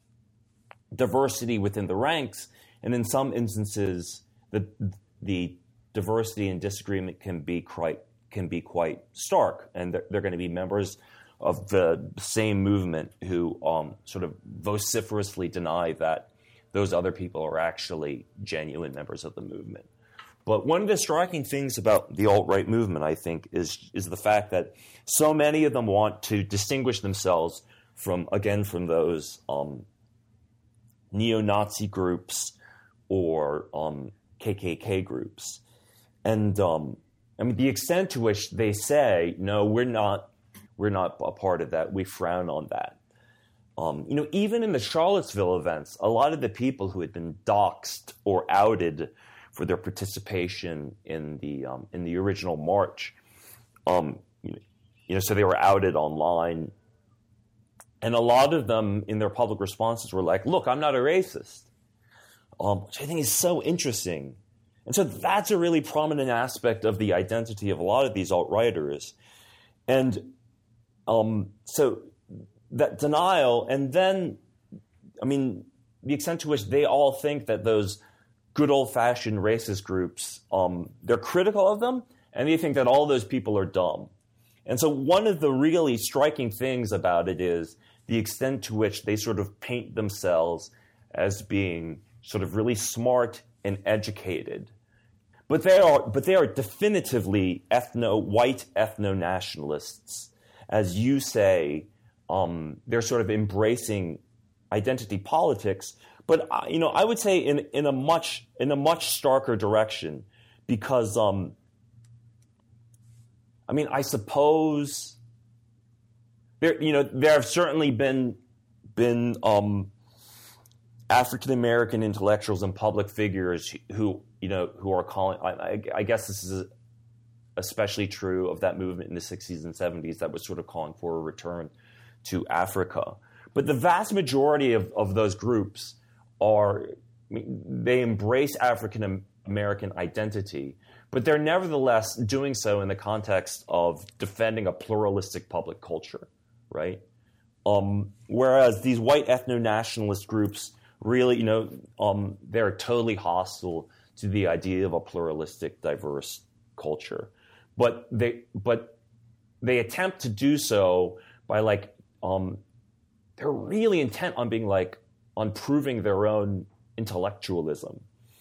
diversity within the ranks, and in some instances, the the diversity and disagreement can be quite can be quite stark, and they're, they're going to be members of the same movement who um, sort of vociferously deny that those other people are actually genuine members of the movement. But one of the striking things about the alt-right movement, I think, is is the fact that so many of them want to distinguish themselves from, again, from those um, neo-Nazi groups or um, K K K groups. And um, I mean, the extent to which they say, no, we're not, we're not a part of that. We frown on that. Um, you know, even in the Charlottesville events, a lot of the people who had been doxxed or outed for their participation in the um, in the original march, um, you know, you know, so they were outed online, and a lot of them in their public responses were like, "Look, I'm not a racist," um, which I think is so interesting, and so that's a really prominent aspect of the identity of a lot of these alt-righters, and um, so. That denial, and then, I mean, the extent to which they all think that those good old-fashioned racist groups, um, they're critical of them, and they think that all those people are dumb. And so one of the really striking things about it is the extent to which they sort of paint themselves as being sort of really smart, and educated. But they are, but they are definitively ethno white ethno nationalists, as you say. Um, they're sort of embracing identity politics, but uh, you know, I would say in in a much in a much starker direction, because um, I mean, I suppose there you know there have certainly been been um, African American intellectuals and public figures who you know who are calling. I, I guess this is especially true of that movement in the sixties and seventies that was sort of calling for a return to Africa. But the vast majority of, of those groups are, I mean, they embrace African American identity, but they're nevertheless doing so in the context of defending a pluralistic public culture, right? Um, whereas these white ethno-nationalist groups really, you know, um, they're totally hostile to the idea of a pluralistic, diverse culture. But they, but they attempt to do so by like, Um, they're really intent on being like, on proving their own intellectualism.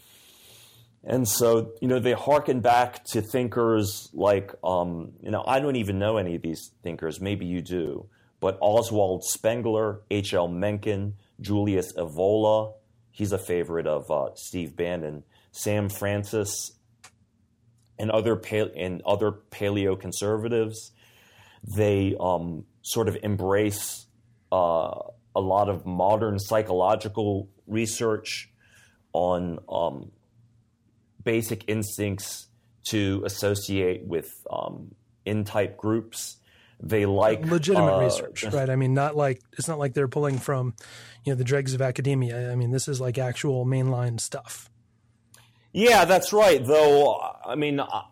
And so, you know, they hearken back to thinkers like, um, you know, I don't even know any of these thinkers, maybe you do, but Oswald Spengler, H L Mencken, Julius Evola, he's a favorite of uh, Steve Bannon, Sam Francis, and other, pale- and other paleo-conservatives. They um, sort of embrace uh, a lot of modern psychological research on um, basic instincts to associate with um, in-type groups. They like legitimate uh, research, right? I mean, not like it's not like they're pulling from, you know, the dregs of academia. I mean, this is like actual mainline stuff. Yeah, that's right. Though, I mean. Uh,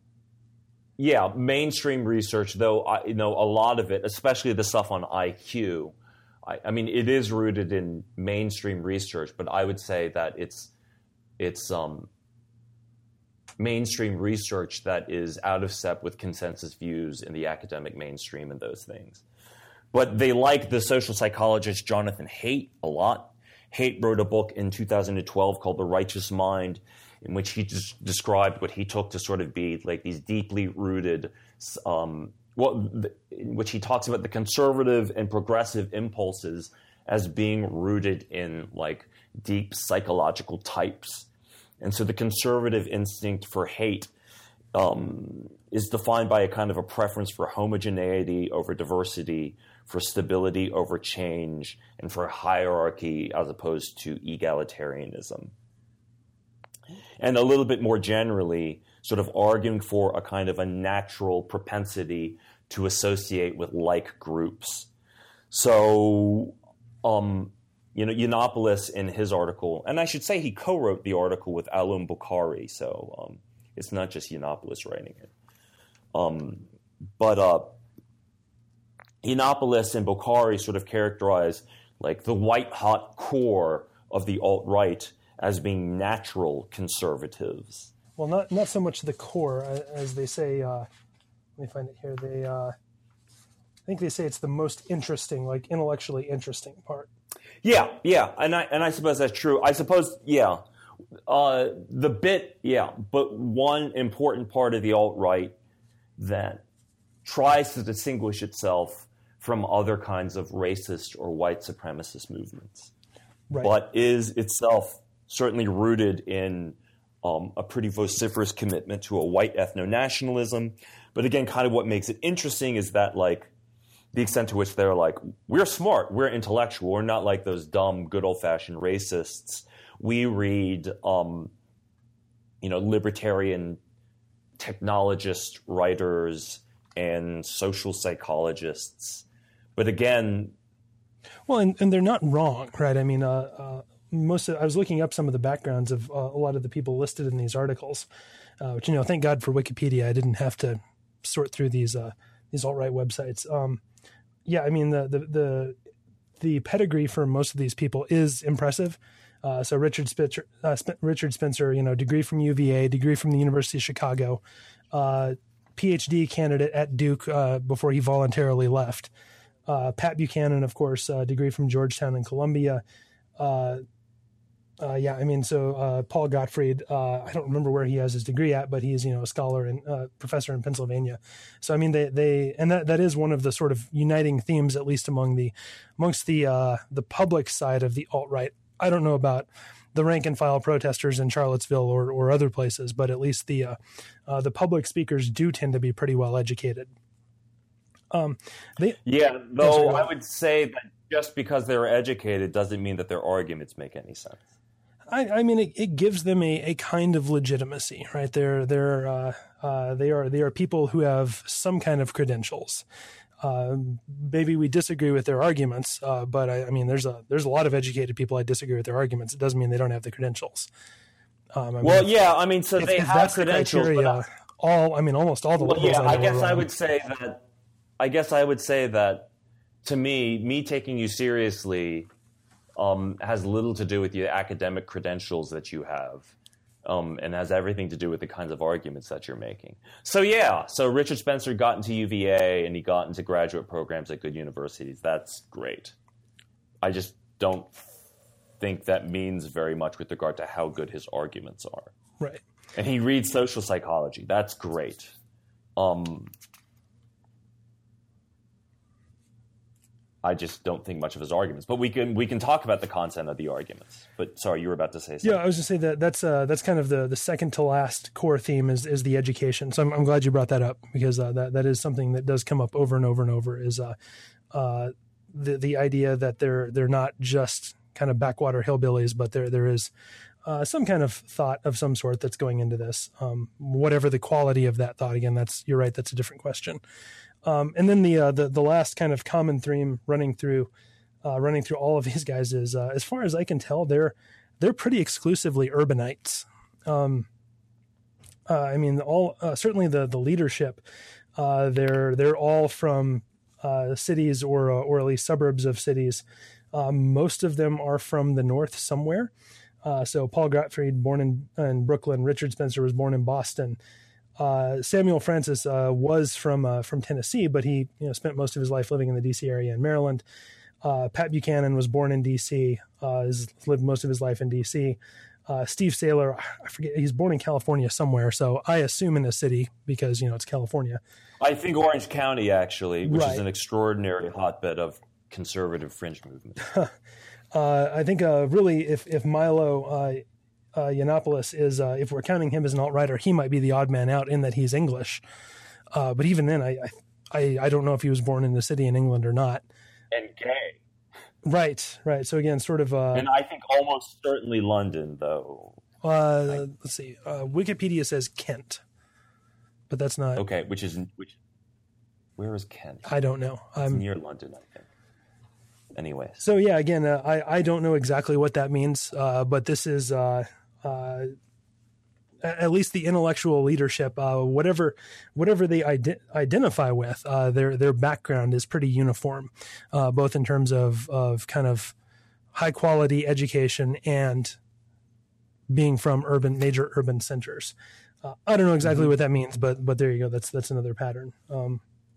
Yeah, mainstream research, though, I, you know, a lot of it, especially the stuff on I Q, I, I mean, it is rooted in mainstream research, but I would say that it's it's um, mainstream research that is out of step with consensus views in the academic mainstream and those things. But they like the social psychologist Jonathan Haidt a lot. Haidt wrote a book in two thousand twelve called The Righteous Mind, in which he just described what he took to sort of be like these deeply rooted, um, well, in which he talks about the conservative and progressive impulses as being rooted in like deep psychological types. And so the conservative instinct for Haidt um, is defined by a kind of a preference for homogeneity over diversity, for stability over change, and for hierarchy as opposed to egalitarianism. And a little bit more generally, sort of arguing for a kind of a natural propensity to associate with like groups. So, um, you know, Yiannopoulos in his article, and I should say he co-wrote the article with Alun Bukhari, so um, it's not just Yiannopoulos writing it. Um, but uh, Yiannopoulos and Bukhari sort of characterize like the white-hot core of the alt-right as being natural conservatives. Well, not not so much the core, as they say. Uh, let me find it here. They, uh, I think they say it's the most interesting, like intellectually interesting part. Yeah, yeah, and I and I suppose that's true. I suppose, yeah, uh, the bit, yeah, but one important part of the alt-right that tries to distinguish itself from other kinds of racist or white supremacist movements, right. but is itself certainly rooted in um, a pretty vociferous commitment to a white ethno-nationalism. But again, kind of what makes it interesting is that, like, the extent to which they're like, we're smart, we're intellectual, we're not like those dumb, good old-fashioned racists. We read, um, you know, libertarian technologist writers and social psychologists. But again... Well, and, and they're not wrong, right? I mean, uh, uh, most of, I was looking up some of the backgrounds of uh, a lot of the people listed in these articles, uh, which, you know, thank God for Wikipedia. I didn't have to sort through these uh, these alt-right websites. Um, yeah, I mean, the, the the the pedigree for most of these people is impressive. Uh, so Richard Spencer, uh, Sp- Richard Spencer, you know, degree from U V A, degree from the University of Chicago, uh, P H D candidate at Duke uh, before he voluntarily left. Uh, Pat Buchanan, of course, uh, degree from Georgetown and Columbia. Uh, Uh, yeah, I mean, so uh, Paul Gottfried, uh, I don't remember where he has his degree at, but he's, you know, a scholar and uh, professor in Pennsylvania. So, I mean, they, they and that, that is one of the sort of uniting themes, at least among the amongst the uh, the public side of the alt-right. I don't know about the rank and file protesters in Charlottesville or, or other places, but at least the uh, uh, the public speakers do tend to be pretty well educated. Um, they, yeah, though I would say that just because they're educated doesn't mean that their arguments make any sense. I, I mean, it, it gives them a, a kind of legitimacy, right? They're they're uh, uh, they are they are people who have some kind of credentials. Uh, maybe we disagree with their arguments, uh, but I, I mean, there's a there's a lot of educated people I disagree with their arguments. It doesn't mean they don't have the credentials. Um, I well, mean, yeah, I mean, so if, they if have that's credentials. The criteria, but I, all I mean, almost all the well, liberals. yeah, I, I guess are, I would say that. I guess I would say that to me, me taking you seriously um, has little to do with the academic credentials that you have, um, and has everything to do with the kinds of arguments that you're making. So yeah, so Richard Spencer got into U V A and he got into graduate programs at good universities. That's great. I just don't think that means very much with regard to how good his arguments are. Right. And he reads social psychology. That's great. Um, I just don't think much of his arguments, but we can we can talk about the content of the arguments. But sorry, you were about to say something. Yeah, I was going to say that that's uh, that's kind of the, the second to last core theme is is the education. So I'm, I'm glad you brought that up because uh, that that is something that does come up over and over and over. Is uh, uh, the the idea that they're they're not just kind of backwater hillbillies, but there there is uh, some kind of thought of some sort that's going into this. Um, whatever the quality of that thought, again, that's you're right. That's a different question. Um, and then the, uh, the the last kind of common theme running through uh, running through all of these guys is, uh, as far as I can tell, they're they're pretty exclusively urbanites. Um, uh, I mean, all uh, certainly the the leadership. Uh, they're they're all from uh, cities or uh, or at least suburbs of cities. Um, most of them are from the north somewhere. Uh, so Paul Gottfried, born in, in Brooklyn. Richard Spencer was born in Boston. Uh, Samuel Francis uh, was from uh, from Tennessee, but he you know spent most of his life living in the D C area in Maryland. Uh, Pat Buchanan was born in D C, uh, has lived most of his life in D C. Uh, Steve Saylor, I forget, he's born in California somewhere, so I assume in a city because you know it's California. I think Orange County actually, which right. is an extraordinary hotbed of conservative fringe movement. uh, I think uh, really, if if Milo. Uh, Uh, Yiannopoulos is, uh, if we're counting him as an alt-righter, he might be the odd man out in that he's English. Uh, but even then, I, I I don't know if he was born in the city in England or not. And gay. Right, right. So again, sort of... Uh, and I think almost certainly London, though. Uh, I, let's see. Uh, Wikipedia says Kent, but that's not... Okay, which is... which? Where is Kent? I don't know. It's I'm near London, I think. Anyway. So yeah, again, uh, I, I don't know exactly what that means, uh, but this is... Uh, Uh, at least the intellectual leadership, uh, whatever whatever they ide- identify with, uh, their their background is pretty uniform, uh, both in terms of of kind of high quality education and being from urban major urban centers. Uh, I don't know exactly mm-hmm. what that means, but but there you go. That's that's another pattern. Um,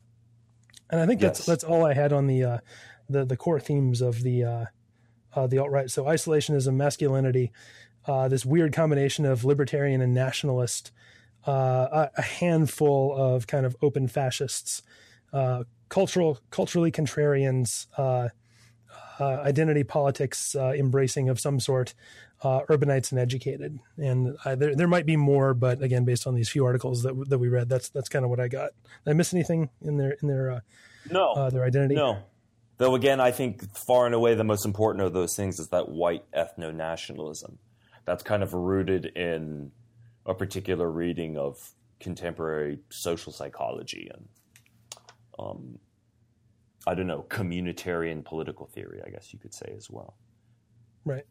and I think that's yes. that's all I had on the uh, the the core themes of the uh, uh, the alt-right. So isolationism, masculinity. Uh, this weird combination of libertarian and nationalist, uh, a, a handful of kind of open fascists, uh, cultural, culturally contrarians, uh, uh, identity politics uh, embracing of some sort, uh, urbanites and educated. And uh, there, there might be more, but again, based on these few articles that that we read, that's that's kind of what I got. Did I miss anything in their in their uh, no uh, their identity? No. Though again, I think far and away the most important of those things is that white ethno-nationalism. That's kind of rooted in a particular reading of contemporary social psychology and, um, I don't know, communitarian political theory, I guess you could say as well. Right.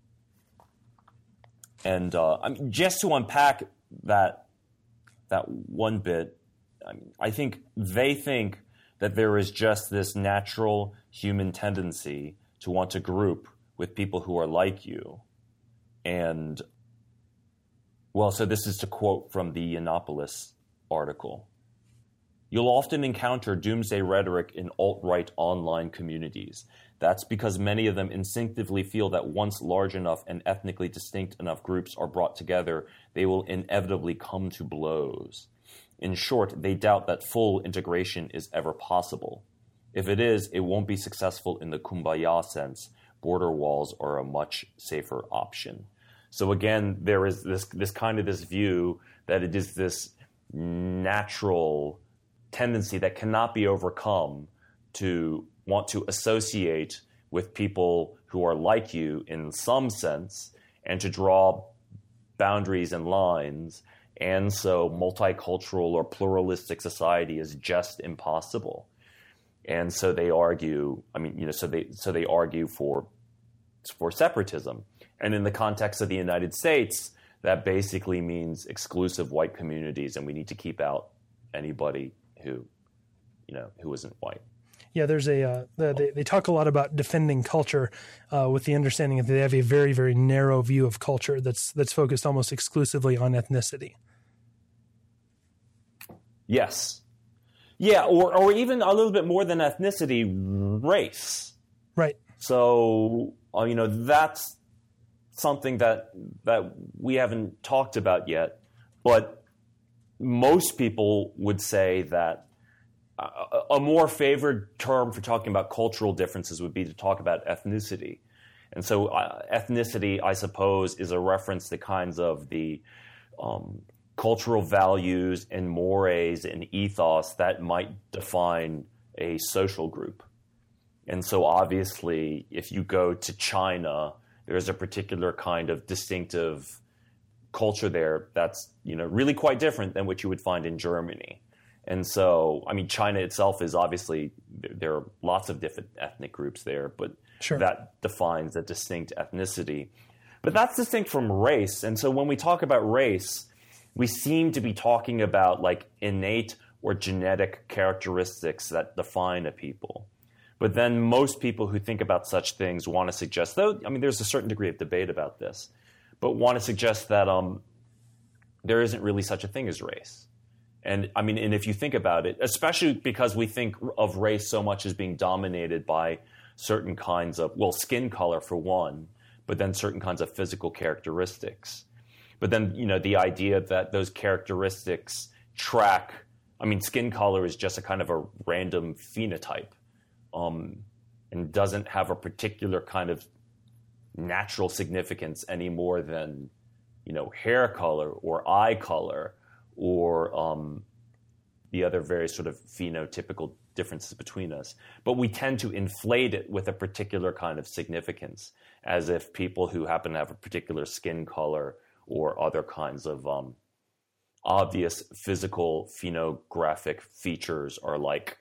And uh, I mean, just to unpack that that one bit, I mean, I think they think that there is just this natural human tendency to want to group with people who are like you. And, well, so this is to quote from the Yiannopoulos article. You'll often encounter doomsday rhetoric in alt-right online communities. That's because many of them instinctively feel that once large enough and ethnically distinct enough groups are brought together, they will inevitably come to blows. In short, they doubt that full integration is ever possible. If it is, it won't be successful in the kumbaya sense. Border walls are a much safer option. So again, there is this this kind of this view that it is this natural tendency that cannot be overcome to want to associate with people who are like you in some sense and to draw boundaries and lines. And so multicultural or pluralistic society is just impossible. And so they argue, I mean, you know, so they so they argue for for separatism. And in the context of the United States, that basically means exclusive white communities, and we need to keep out anybody who, you know, who isn't white. Yeah, there's a uh, they they talk a lot about defending culture, uh, with the understanding that they have a very very narrow view of culture that's that's focused almost exclusively on ethnicity. Yes, yeah, or or even a little bit more than ethnicity, race. Right. So uh, you know that's something that that we haven't talked about yet, but most people would say that a more favored term for talking about cultural differences would be to talk about ethnicity. And so uh, ethnicity, I suppose, is a reference to kinds of the um, cultural values and mores and ethos that might define a social group. And so obviously, if you go to China, there's a particular kind of distinctive culture there that's, you know, really quite different than what you would find in Germany. And so, I mean, China itself is obviously, there are lots of different ethnic groups there, but sure, that defines a distinct ethnicity. But that's distinct from race. And so when we talk about race, we seem to be talking about like innate or genetic characteristics that define a people. But then most people who think about such things want to suggest, though, I mean, there's a certain degree of debate about this, but want to suggest that um, there isn't really such a thing as race. And I mean, and if you think about it, especially because we think of race so much as being dominated by certain kinds of, well, skin color for one, but then certain kinds of physical characteristics. But then, you know, the idea that those characteristics track, I mean, skin color is just a kind of a random phenotype, um, and doesn't have a particular kind of natural significance any more than, you know, hair color or eye color, or um, the other various sort of phenotypical differences between us. But we tend to inflate it with a particular kind of significance, as if people who happen to have a particular skin color or other kinds of um, obvious physical phenographic features are like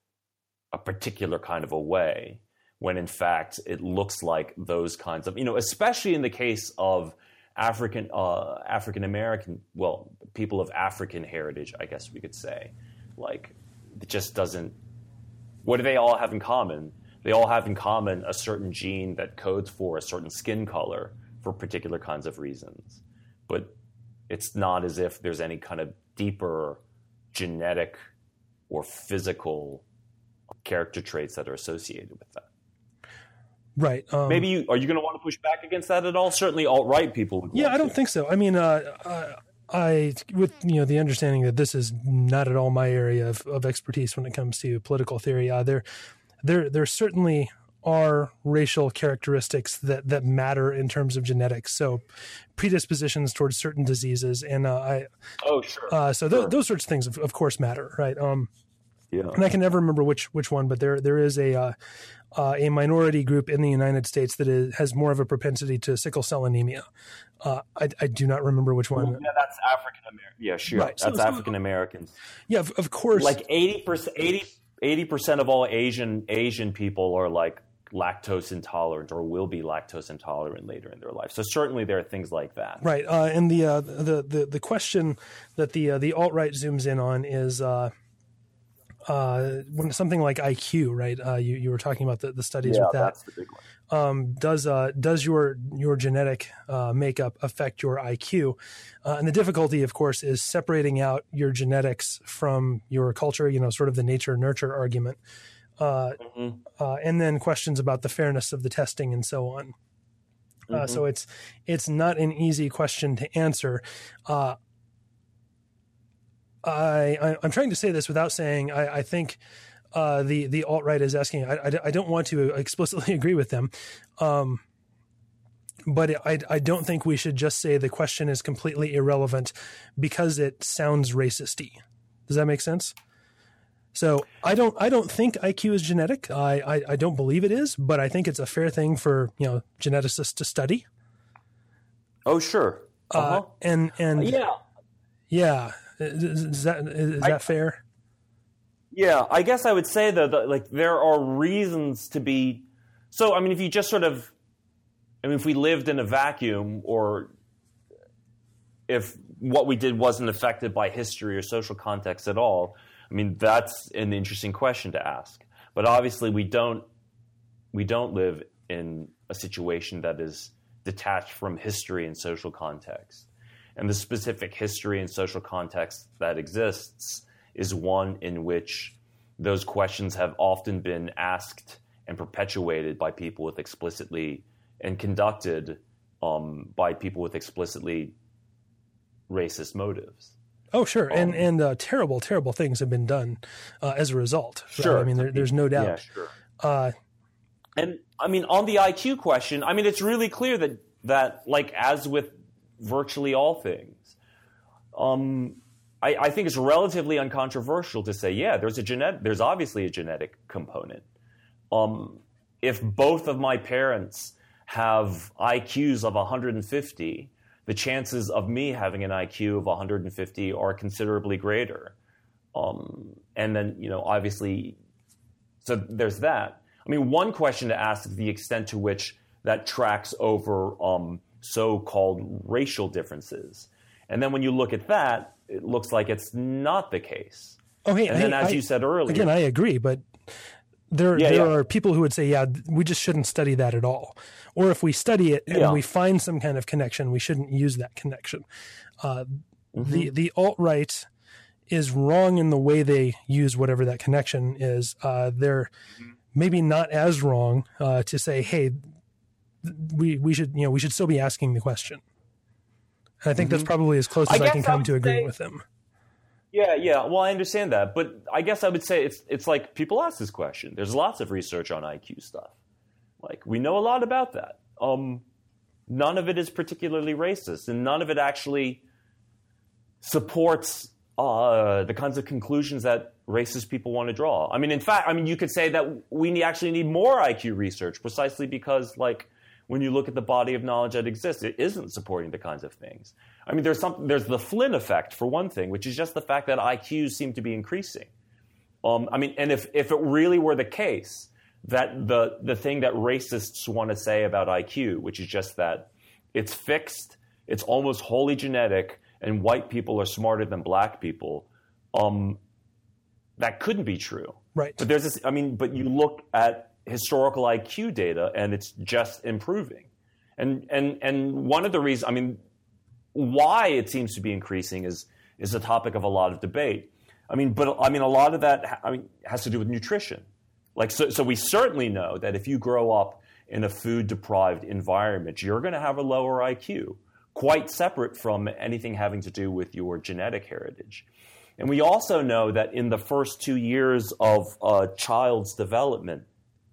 a particular kind of a way, when in fact it looks like those kinds of, you know, especially in the case of African uh, African American, well, people of African heritage, I guess we could say. Like, it just doesn't. What do they all have in common? They all have in common a certain gene that codes for a certain skin color for particular kinds of reasons. But it's not as if there's any kind of deeper genetic or physical character traits that are associated with that. Right. Um, Maybe you are you going to want to push back against that at all? Certainly, alt-right people would. Yeah, want I don't to. think so. I mean, uh, I, I, with you know the understanding that this is not at all my area of, of expertise when it comes to political theory. Uh, there, there, there certainly are racial characteristics that that matter in terms of genetics. So, predispositions towards certain diseases, and uh, I. Oh sure. Uh, so th- sure. those sorts of things, of, of course, matter, right? Um, Yeah. And I can never remember which which one, but there there is a uh, uh, a minority group in the United States that is, has more of a propensity to sickle cell anemia. Uh, I, I do not remember which one. Yeah, that's African American. Yeah, sure. Right. So- That's so- African Americans. Yeah, of, of course. Like eighty percent, eighty percent of all Asian Asian people are like lactose intolerant or will be lactose intolerant later in their life. So certainly there are things like that. Right. Uh, and the, uh, the the the question that the uh, the alt right zooms in on is. Uh, Uh, when something like I Q, right? Uh, you you were talking about the, the studies Yeah, with that. that's the big one. um, does uh, does your your genetic uh, makeup affect your I Q? Uh, and the difficulty, of course, is separating out your genetics from your culture. You know, sort of the nature nurture argument, uh, mm-hmm. uh, and then questions about the fairness of the testing and so on. Uh, mm-hmm. So it's it's not an easy question to answer. Uh, I, I I'm trying to say this without saying I, I think. Uh, the the alt-right is asking. I, I, I don't want to explicitly agree with them, um, but I I don't think we should just say the question is completely irrelevant because it sounds racist-y. Does that make sense? So I don't I don't think I Q is genetic. I, I I don't believe it is, but I think it's a fair thing for you know geneticists to study. Oh sure. Uh-huh. Uh, and and yeah yeah is, is that is I, that fair? Yeah, I guess I would say that, that like there are reasons to be. So I mean, if you just sort of, I mean, if we lived in a vacuum, or if what we did wasn't affected by history or social context at all, I mean, that's an interesting question to ask. But obviously, we don't we don't live in a situation that is detached from history and social context, and the specific history and social context that exists is one in which those questions have often been asked and perpetuated by people with explicitly and conducted um, by people with explicitly racist motives. Oh, sure. Um, and and uh, terrible, terrible things have been done uh, as a result. Sure. Right? I mean, there, there's no doubt. Yeah, sure. Uh, and I mean, on the I Q question, I mean, it's really clear that, that like, as with virtually all things, um, I, I think it's relatively uncontroversial to say, yeah, there's a genetic, there's obviously a genetic component. Um, if both of my parents have I Qs of one hundred fifty, the chances of me having an I Q of one hundred fifty are considerably greater. Um, and then, you know, obviously, so there's that. I mean, one question to ask is the extent to which that tracks over um, so-called racial differences. And then when you look at that, it looks like it's not the case. Oh, hey, and then, hey, as I, you said earlier, again, I agree, but there yeah, there yeah. are people who would say, yeah, we just shouldn't study that at all. Or if we study it and yeah. we find some kind of connection, we shouldn't use that connection. Uh, mm-hmm. The the alt-right is wrong in the way they use whatever that connection is. Uh, they're mm-hmm. maybe not as wrong uh, to say, hey, we we should you know we should still be asking the question. And I think mm-hmm. that's probably as close as I, I can come to agreeing say, with them. Yeah, yeah. Well, I understand that. But I guess I would say it's it's like people ask this question. There's lots of research on I Q stuff. Like, we know a lot about that. Um, none of it is particularly racist, and none of it actually supports uh, the kinds of conclusions that racist people want to draw. I mean, in fact, I mean, you could say that we actually need more I Q research precisely because, like, when you look at the body of knowledge that exists, it isn't supporting the kinds of things. I mean, there's some, there's the Flynn effect, for one thing, which is just the fact that I Qs seem to be increasing. Um, I mean, and if, if it really were the case that the, the thing that racists want to say about I Q, which is just that it's fixed, it's almost wholly genetic, and white people are smarter than black people, um, that couldn't be true. Right. But there's this, I mean, but you look at historical I Q data, and it's just improving. And and and one of the reasons, I mean, why it seems to be increasing is is a topic of a lot of debate. I mean, but I mean, a lot of that, I mean, has to do with nutrition. Like, so, so we certainly know that if you grow up in a food-deprived environment, you're going to have a lower I Q, quite separate from anything having to do with your genetic heritage. And we also know that in the first two years of a child's development,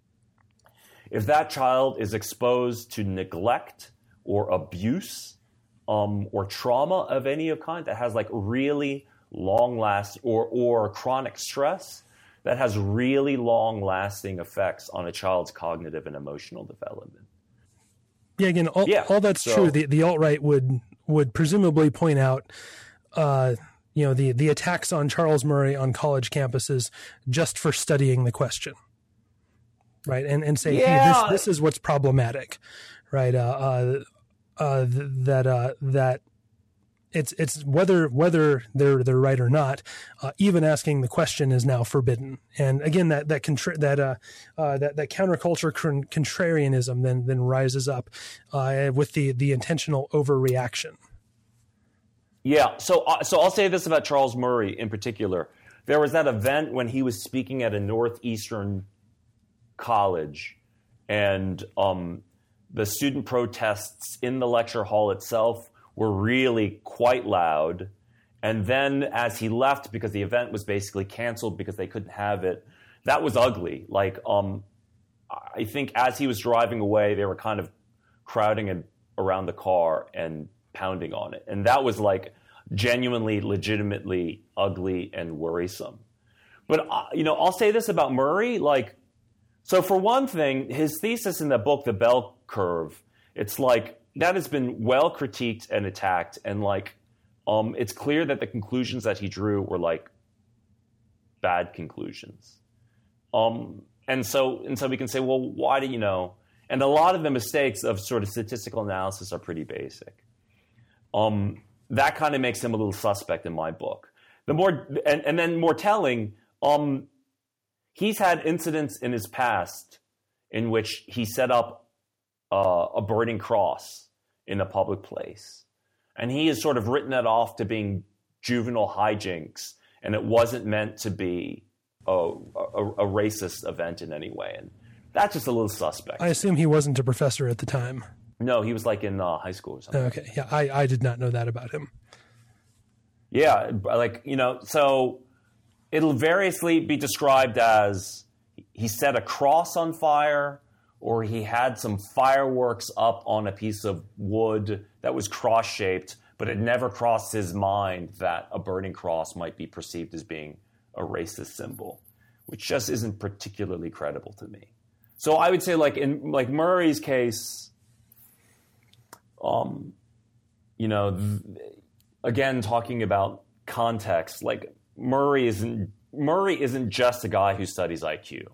if that child is exposed to neglect or abuse um, or trauma of any kind that has like really long-last or or chronic stress, that has really long-lasting effects on a child's cognitive and emotional development. Yeah, again, all, yeah, all that's so, true. The the alt-right would would presumably point out, uh, you know, the the attacks on Charles Murray on college campuses just for studying the question. Right, and and say, yeah. hey, this this is what's problematic, right? Uh, uh, uh, that uh, that it's it's whether whether they're they're right or not. Uh, even asking the question is now forbidden. And again, that that contra- that uh, uh, that that counterculture con- contrarianism then then rises up uh, with the the intentional overreaction. Yeah. So uh, so I'll say this about Charles Murray in particular. There was that event when he was speaking at a Northeastern college, and um, the student protests in the lecture hall itself were really quite loud. And then as he left, because the event was basically canceled because they couldn't have it, that was ugly. Like, um, I think as he was driving away, they were kind of crowding it around the car and pounding on it. And that was like genuinely, legitimately ugly and worrisome. But, uh, you know, I'll say this about Murray. Like, so for one thing, his thesis in the book, The Bell Curve, it's like, that has been well critiqued and attacked, and like, um, it's clear that the conclusions that he drew were like bad conclusions. Um, and so, and so we can say, well, why do you know? And a lot of the mistakes of sort of statistical analysis are pretty basic. Um, that kind of makes him a little suspect in my book. The more, and, and then more telling, um, he's had incidents in his past in which he set up Uh, a burning cross in a public place. And he has sort of written that off to being juvenile hijinks, and it wasn't meant to be a, a, a racist event in any way. And that's just a little suspect. I assume he wasn't a professor at the time. No, he was like in uh, high school or something. Okay, yeah, I, I did not know that about him. Yeah, like, you know, so it'll variously be described as he set a cross on fire, or he had some fireworks up on a piece of wood that was cross-shaped, but it never crossed his mind that a burning cross might be perceived as being a racist symbol, which just isn't particularly credible to me. So I would say, like in like Murray's case, um, you know, th- again talking about context, like Murray isn't Murray isn't just a guy who studies I Q.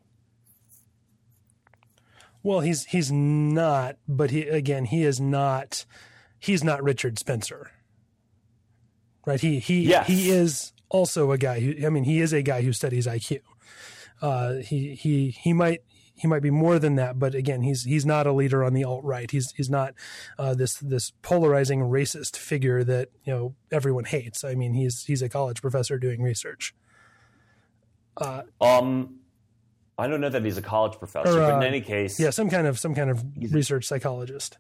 Well, he's he's not, but he again he is not he's not Richard Spencer, right? He he yes. he is also a guy who I mean he is a guy who studies I Q. Uh, he he he might he might be more than that, but again he's he's not a leader on the alt-right. He's he's not uh, this this polarizing racist figure that you know everyone hates. I mean he's he's a college professor doing research. Uh, um. I don't know that he's a college professor, or, uh, but in any case, yeah, some kind of some kind of research psychologist.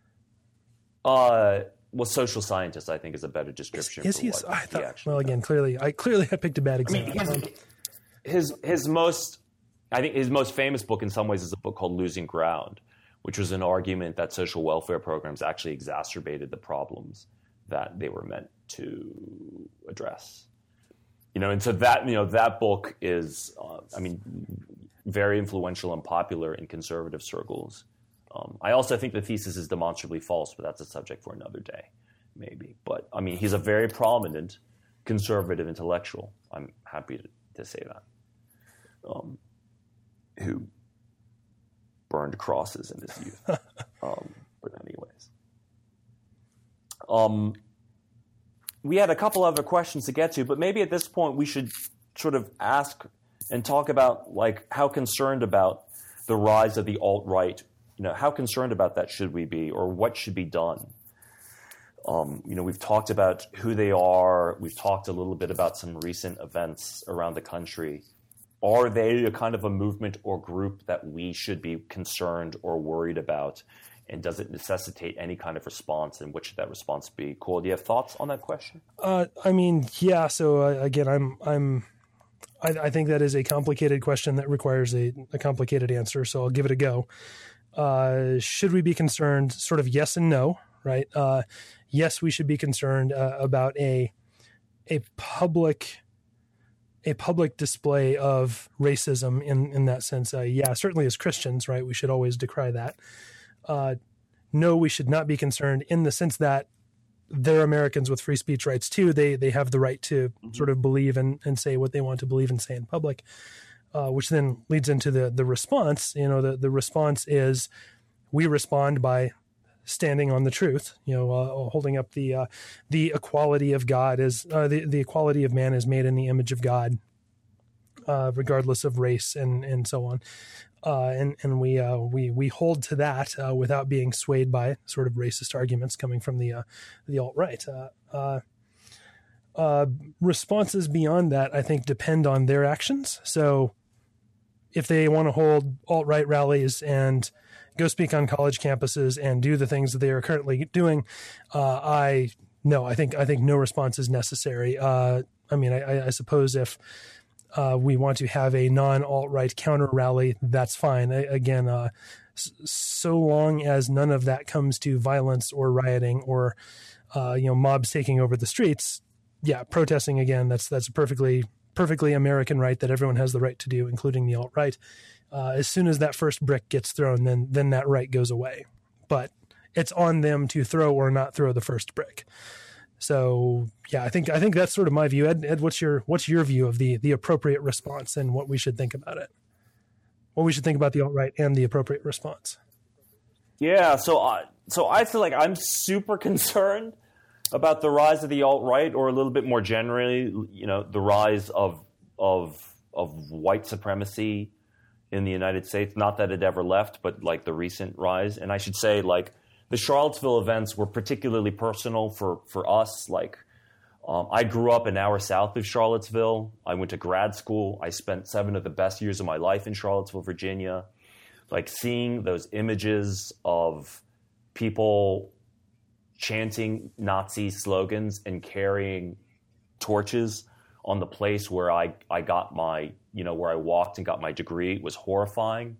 Uh, well, social scientist, I think, is a better description. Is, is for he? what I thought. he actually Well, again, does. clearly, I clearly I picked a bad example. I mean, his, his his most, I think, his most famous book in some ways is a book called Losing Ground, which was an argument that social welfare programs actually exacerbated the problems that they were meant to address. You know, and so that you know that book is, uh, I mean, very influential and popular in conservative circles. Um, I also think the thesis is demonstrably false, but that's a subject for another day, maybe. But I mean, he's a very prominent conservative intellectual. I'm happy to, to say that. Um, who burned crosses in his youth. um, but anyways, um. We had a couple other questions to get to, but maybe at this point we should sort of ask and talk about like how concerned about the rise of the alt-right, you know, how concerned about that should we be, or what should be done? Um, you know, we've talked about who they are. We've talked a little bit about some recent events around the country. Are they a kind of a movement or group that we should be concerned or worried about? And does it necessitate any kind of response, and what should that response be? Cole, do you have thoughts on that question? Uh, I mean, yeah. So uh, again, I'm, I'm, I, I think that is a complicated question that requires a, a complicated answer. So I'll give it a go. Uh, should we be concerned? Sort of yes and no, right? Uh, yes, we should be concerned uh, about a, a public, a public display of racism in in that sense. Uh, yeah, certainly as Christians, right? We should always decry that. Uh, no, we should not be concerned in the sense that they're Americans with free speech rights too. They they have the right to mm-hmm. sort of believe and, and say what they want to believe and say in public, uh, which then leads into the the response. You know, the, the response is we respond by standing on the truth, you know, uh, holding up the uh, the equality of God is uh, the the equality of man is made in the image of God, uh, regardless of race and and so on, uh, and and we uh, we we hold to that uh, without being swayed by sort of racist arguments coming from the uh, the alt-right. Uh, uh, uh, responses beyond that, I think, depend on their actions. So, if they want to hold alt-right rallies and go speak on college campuses and do the things that they are currently doing, uh, I no, I think I think no response is necessary. Uh, I mean, I, I suppose if uh, we want to have a non-alt-right counter rally, that's fine. I, again, uh, s- so long as none of that comes to violence or rioting or uh, you know mobs taking over the streets, yeah, protesting again. That's that's a perfectly perfectly American right that everyone has the right to do, including the alt-right. Uh, as soon as that first brick gets thrown, then then that right goes away. But it's on them to throw or not throw the first brick. So yeah, I think I think that's sort of my view. Ed, Ed, what's your what's your view of the the appropriate response and what we should think about it? What we should think about the alt-right and the appropriate response? Yeah, so I so I feel like I'm super concerned about the rise of the alt-right, or a little bit more generally, you know, the rise of of of white supremacy in the United States. Not that it ever left, but like the recent rise. And I should say, like, the Charlottesville events were particularly personal for, for us. Like, um, I grew up an hour south of Charlottesville. I went to grad school. I spent seven of the best years of my life in Charlottesville, Virginia. Like, seeing those images of people chanting Nazi slogans and carrying torches on the place where I, I got my, you know, where I walked and got my degree was horrifying.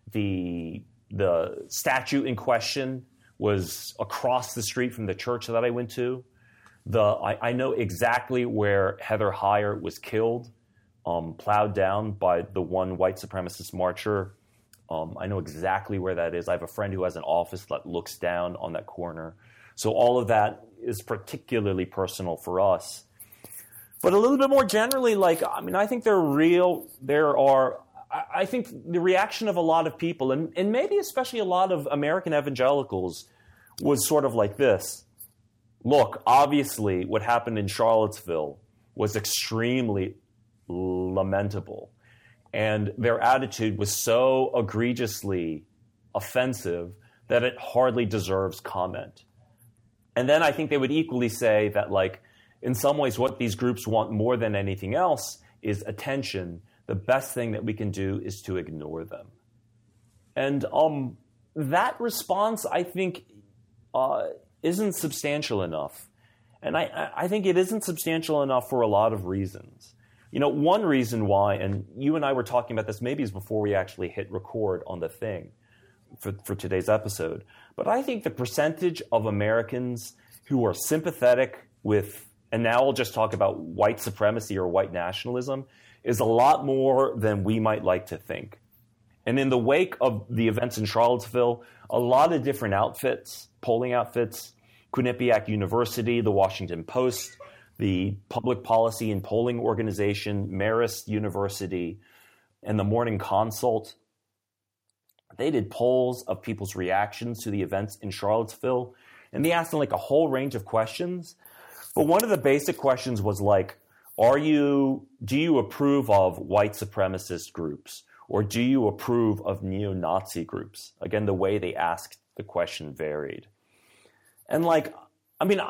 The the statue in question was across the street from the church that I went to. The I, I know exactly where Heather Heyer was killed, um, plowed down by the one white supremacist marcher. Um, I know exactly where that is. I have a friend who has an office that looks down on that corner. So all of that is particularly personal for us. But a little bit more generally, like, I mean, I think there are real, there are, I think the reaction of a lot of people, and, and maybe especially a lot of American evangelicals, was sort of like this. Look, obviously what happened in Charlottesville was extremely lamentable. And their attitude was so egregiously offensive that it hardly deserves comment. And then I think they would equally say that, like, in some ways, what these groups want more than anything else is attention. The best thing that we can do is to ignore them. And um, that response, I think, uh, isn't substantial enough. And I, I think it isn't substantial enough for a lot of reasons. You know, one reason why, and you and I were talking about this maybe is before we actually hit record on the thing for, for today's episode, but I think the percentage of Americans who are sympathetic with, and now I'll just talk about white supremacy or white nationalism, is a lot more than we might like to think. And in the wake of the events in Charlottesville, a lot of different outfits, polling outfits, Quinnipiac University, the Washington Post, the Public Policy and Polling Organization, Marist University, and the Morning Consult, they did polls of people's reactions to the events in Charlottesville, and they asked them like a whole range of questions. But one of the basic questions was like, are you, do you approve of white supremacist groups? Or do you approve of neo-Nazi groups? Again, the way they asked the question varied. And like, I mean,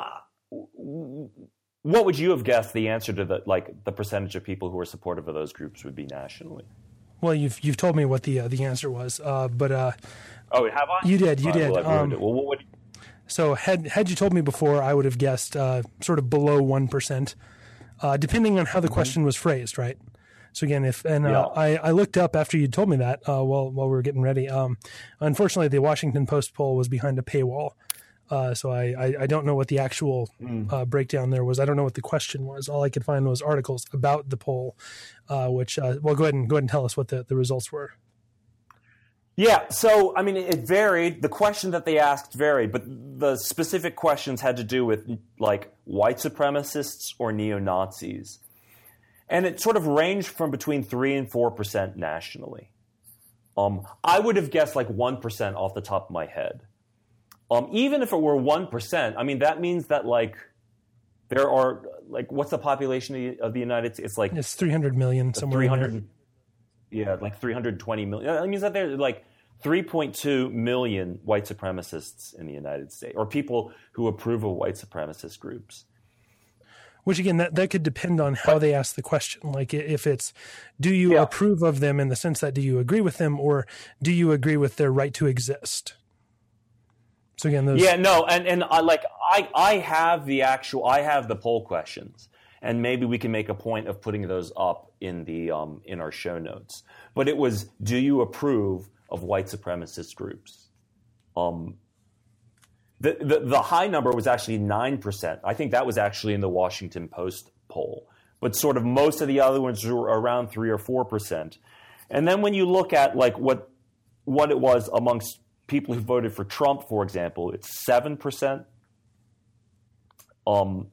what would you have guessed the answer to the, like, the percentage of people who are supportive of those groups would be nationally? Well, you've you've told me what the uh, the answer was, uh, but uh, oh, have I? You did, you uh, did. Well, um, well, what would you... So had had you told me before, I would have guessed uh, sort of below one percent, uh, depending on how the mm-hmm. question was phrased, right? So again, if and uh, yeah. I, I looked up after you told me that uh, while while we were getting ready. Um, unfortunately, the Washington Post poll was behind a paywall, uh, so I, I, I don't know what the actual mm. uh, breakdown there was. I don't know what the question was. All I could find was articles about the poll, uh, which uh, well, go ahead and go ahead and tell us what the, the results were. Yeah, so I mean, it varied. The question that they asked varied, but the specific questions had to do with like white supremacists or neo-Nazis. And it sort of ranged from between three and four percent nationally. Um, I would have guessed like one percent off the top of my head. Um, even if it were one percent, I mean, that means that, like, there are, like, what's the population of the, of the United States? It's like... It's three hundred million, somewhere three hundred, in there. Yeah, like three hundred twenty million. That means that there are, like, three point two million white supremacists in the United States, or people who approve of white supremacist groups. Which, again, that, that could depend on how they ask the question. Like, if it's, do you Yeah. approve of them in the sense that do you agree with them, or do you agree with their right to exist? So, again, those... Yeah, no, and, and I, like, I, I have the actual, I have the poll questions, and maybe we can make a point of putting those up in the um, in our show notes. But it was, do you approve of white supremacist groups? Um, the, the the high number was actually nine percent. I think that was actually in the Washington Post poll. But sort of most of the other ones were around three or four percent. And then when you look at, like, what what it was amongst people who voted for Trump, for example, it's seven percent. Um,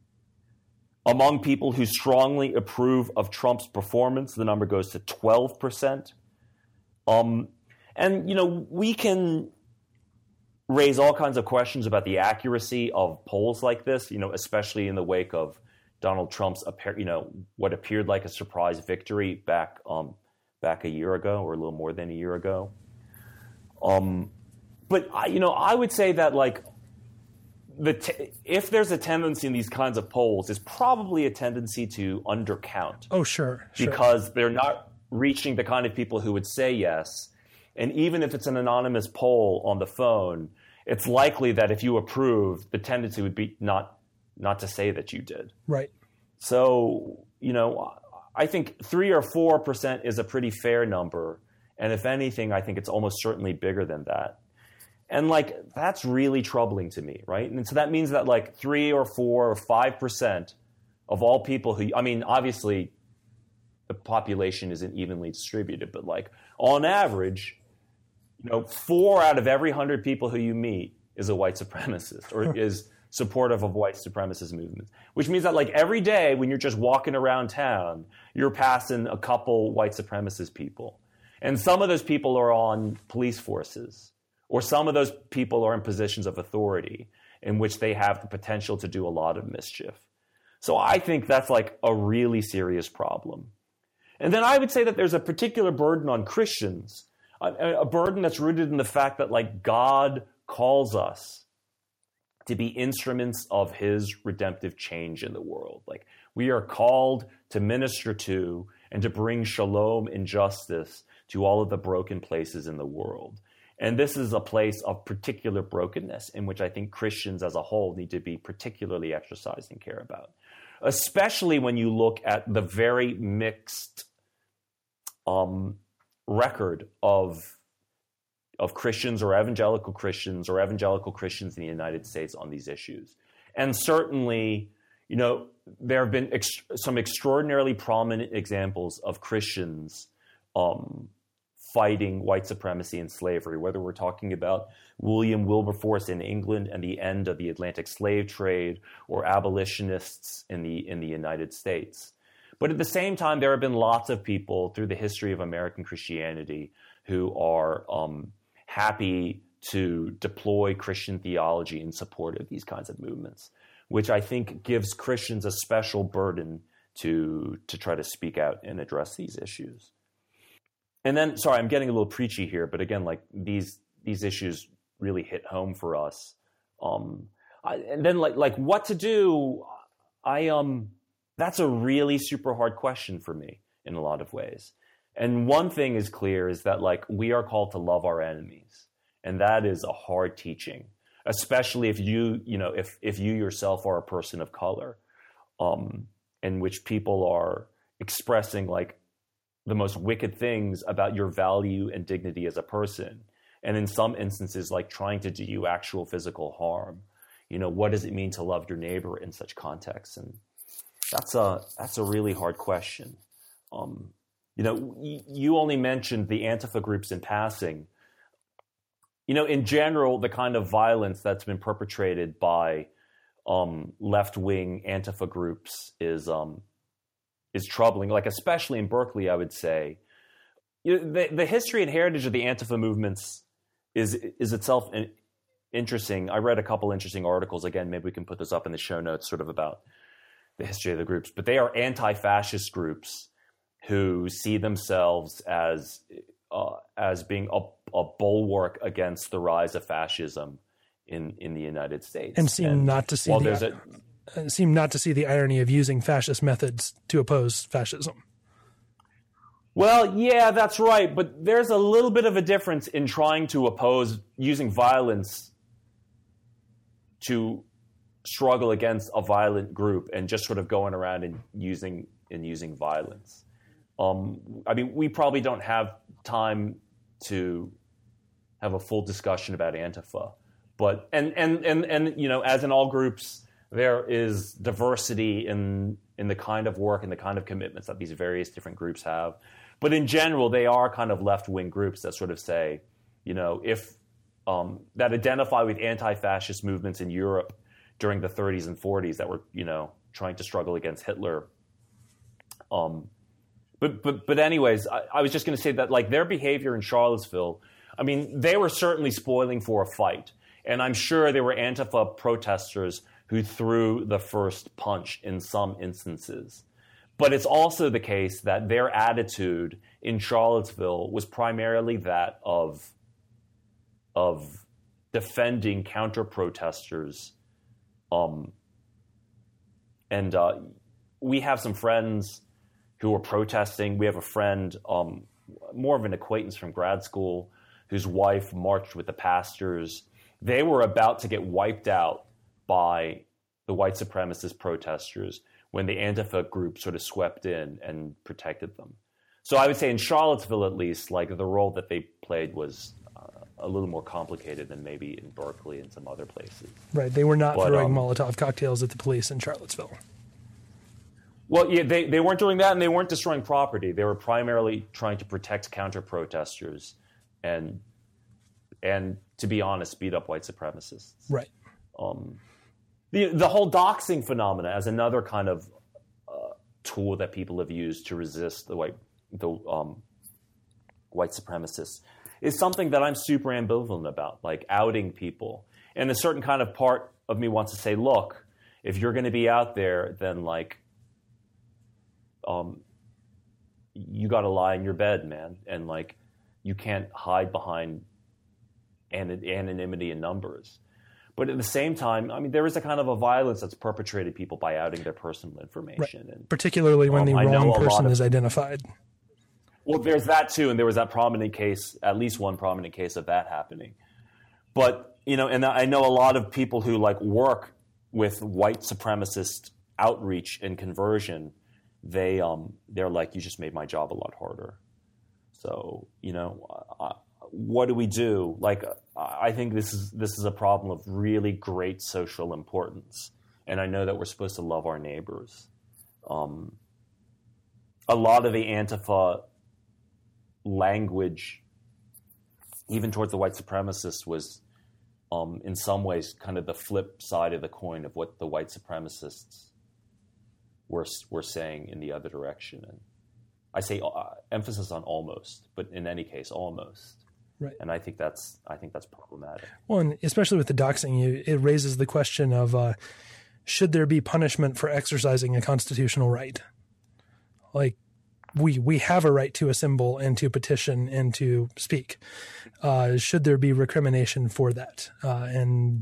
among people who strongly approve of Trump's performance, the number goes to twelve percent. Um, and, you know, we can raise all kinds of questions about the accuracy of polls like this, you know, especially in the wake of Donald Trump's, you know, what appeared like a surprise victory back um, back a year ago, or a little more than a year ago. Um, but, I, you know, I would say that, like, the t- if there's a tendency in these kinds of polls, there's probably a tendency to undercount. Oh, sure, sure. Because they're not reaching the kind of people who would say yes. And even if it's an anonymous poll on the phone, it's likely that if you approve, the tendency would be not not to say that you did. Right. So, you know, I think three or four percent is a pretty fair number. And if anything, I think it's almost certainly bigger than that. And, like, that's really troubling to me, right? And so that means that, like, three or four or five percent of all people who, I mean, obviously the population isn't evenly distributed, but, like, on average, you know, four out of every hundred people who you meet is a white supremacist or is supportive of white supremacist movements, which means that, like, every day when you're just walking around town, you're passing a couple white supremacist people. And some of those people are on police forces, or some of those people are in positions of authority in which they have the potential to do a lot of mischief. So I think that's, like, a really serious problem. And then I would say that there's a particular burden on Christians, a, a burden that's rooted in the fact that, like, God calls us to be instruments of his redemptive change in the world. Like, we are called to minister to and to bring shalom and justice to all of the broken places in the world. And this is a place of particular brokenness in which I think Christians as a whole need to be particularly exercising care about, especially when you look at the very mixed um, record of, of Christians or evangelical Christians or evangelical Christians in the United States on these issues. And certainly, you know, there have been ex- some extraordinarily prominent examples of Christians um, fighting white supremacy and slavery, whether we're talking about William Wilberforce in England and the end of the Atlantic slave trade, or abolitionists in the in the United States. But at the same time, there have been lots of people through the history of American Christianity who are um, happy to deploy Christian theology in support of these kinds of movements, which I think gives Christians a special burden to to try to speak out and address these issues. And then, sorry, I'm getting a little preachy here, but again, like, these these issues really hit home for us. Um, I, and then, like, like what to do? I um, that's a really super hard question for me in a lot of ways. And one thing is clear is that, like, we are called to love our enemies, and that is a hard teaching, especially if you, you know, if if you yourself are a person of color, um, in which people are expressing, like, the most wicked things about your value and dignity as a person. And in some instances, like, trying to do you actual physical harm. You know, what does it mean to love your neighbor in such contexts? And that's a, that's a really hard question. Um, you know, y- you only mentioned the Antifa groups in passing. You know, in general, the kind of violence that's been perpetrated by um, left-wing Antifa groups is, um, is troubling, like, especially in Berkeley, I would say. You know, the, the history and heritage of the Antifa movements is is itself an, interesting. I read a couple interesting articles. Again, maybe we can put this up in the show notes, sort of about the history of the groups. But they are anti-fascist groups who see themselves as uh, as being a, a bulwark against the rise of fascism in, in the United States, and seem and not to see the, a, seem not to see the irony of using fascist methods to oppose fascism. Well, yeah, that's right. But there's a little bit of a difference in trying to oppose using violence to struggle against a violent group and just sort of going around and using and using violence. Um, I mean, we probably don't have time to have a full discussion about Antifa, but and and and and you know, as in all groups, there is diversity in in the kind of work and the kind of commitments that these various different groups have. But in general, they are kind of left-wing groups that sort of say, you know, if um, that identify with anti-fascist movements in Europe during the thirties and forties that were, you know, trying to struggle against Hitler. Um, but but but anyways, I, I was just going to say that, like, their behavior in Charlottesville, I mean, they were certainly spoiling for a fight, and I'm sure there were Antifa protesters who threw the first punch in some instances. But it's also the case that their attitude in Charlottesville was primarily that of, of defending counter-protesters. Um, and uh, we have some friends who were protesting. We have a friend, um, more of an acquaintance from grad school, whose wife marched with the pastors. They were about to get wiped out by the white supremacist protesters when the Antifa group sort of swept in and protected them. So I would say in Charlottesville, at least, like, the role that they played was uh, a little more complicated than maybe in Berkeley and some other places. Right. They were not but, throwing um, Molotov cocktails at the police in Charlottesville. Well, yeah, they, they weren't doing that, and they weren't destroying property. They were primarily trying to protect counter-protesters and, and to be honest, beat up white supremacists. Right. Um, The the whole doxing phenomena as another kind of uh, tool that people have used to resist the white the um, white supremacists is something that I'm super ambivalent about, like outing people. And a certain kind of part of me wants to say, look, if you're going to be out there, then like, um, you got to lie in your bed, man, and like, you can't hide behind an- anonymity in numbers. But at the same time, I mean, there is a kind of a violence that's perpetrated people by outing their personal information. Right. And, particularly when um, the I wrong know person of, is identified. Well, there's that too, and there was that prominent case, at least one prominent case of that happening. But, you know, and I know a lot of people who, like, work with white supremacist outreach and conversion, they, um, they're like, you just made my job a lot harder. So, you know, I, what do we do? Like, I think this is this is a problem of really great social importance, and I know that we're supposed to love our neighbors. Um, a lot of the Antifa language, even towards the white supremacists, was um, in some ways kind of the flip side of the coin of what the white supremacists were were saying in the other direction. And I say uh, emphasis on almost, but in any case, almost. Right. And I think that's I think that's problematic. Well, and especially with the doxing, it raises the question of uh, should there be punishment for exercising a constitutional right? Like, we we have a right to assemble and to petition and to speak. Uh, should there be recrimination for that? Uh, and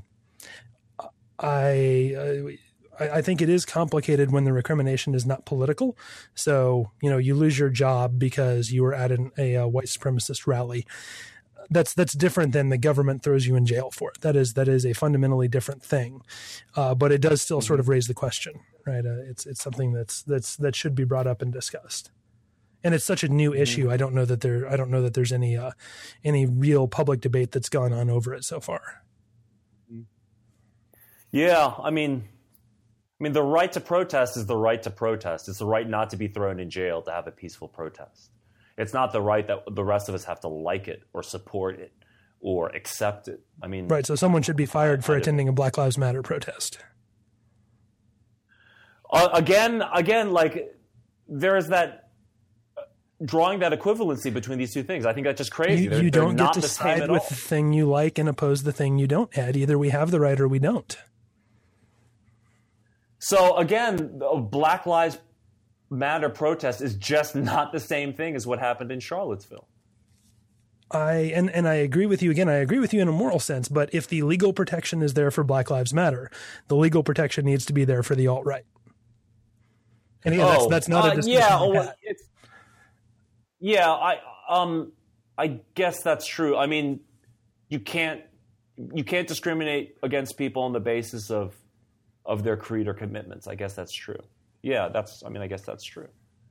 I. Uh, I think it is complicated when the recrimination is not political. So, you know, you lose your job because you were at an, a, a white supremacist rally. That's that's different than the government throws you in jail for it. That is that is a fundamentally different thing, uh, but it does still sort of raise the question, right? Uh, it's it's something that's that's that should be brought up and discussed. And it's such a new issue. I don't know that there I don't know that there's any uh, any real public debate that's gone on over it so far. Yeah, I mean. I mean, the right to protest is the right to protest. It's the right not to be thrown in jail to have a peaceful protest. It's not the right that the rest of us have to like it or support it or accept it. I mean, right. So someone should be fired for attending a Black Lives Matter protest. Uh, again, again, like there is that. drawing that equivalency between these two things. I think that's just crazy. You, they're, you they're don't get not to the same side at with all. the thing you like and oppose the thing you don't, Ed. Either we have the right or we don't. So again, a Black Lives Matter protest is just not the same thing as what happened in Charlottesville. I and, and I agree with you again. I agree with you in a moral sense, but if the legal protection is there for Black Lives Matter, the legal protection needs to be there for the alt-right. And again, oh, that's, that's not uh, a discussion. yeah, we've well, had. it's, yeah, I um I guess that's true. I mean, you can't you can't discriminate against people on the basis of of their creed or commitments. I guess that's true. Yeah, that's I mean, I guess that's true.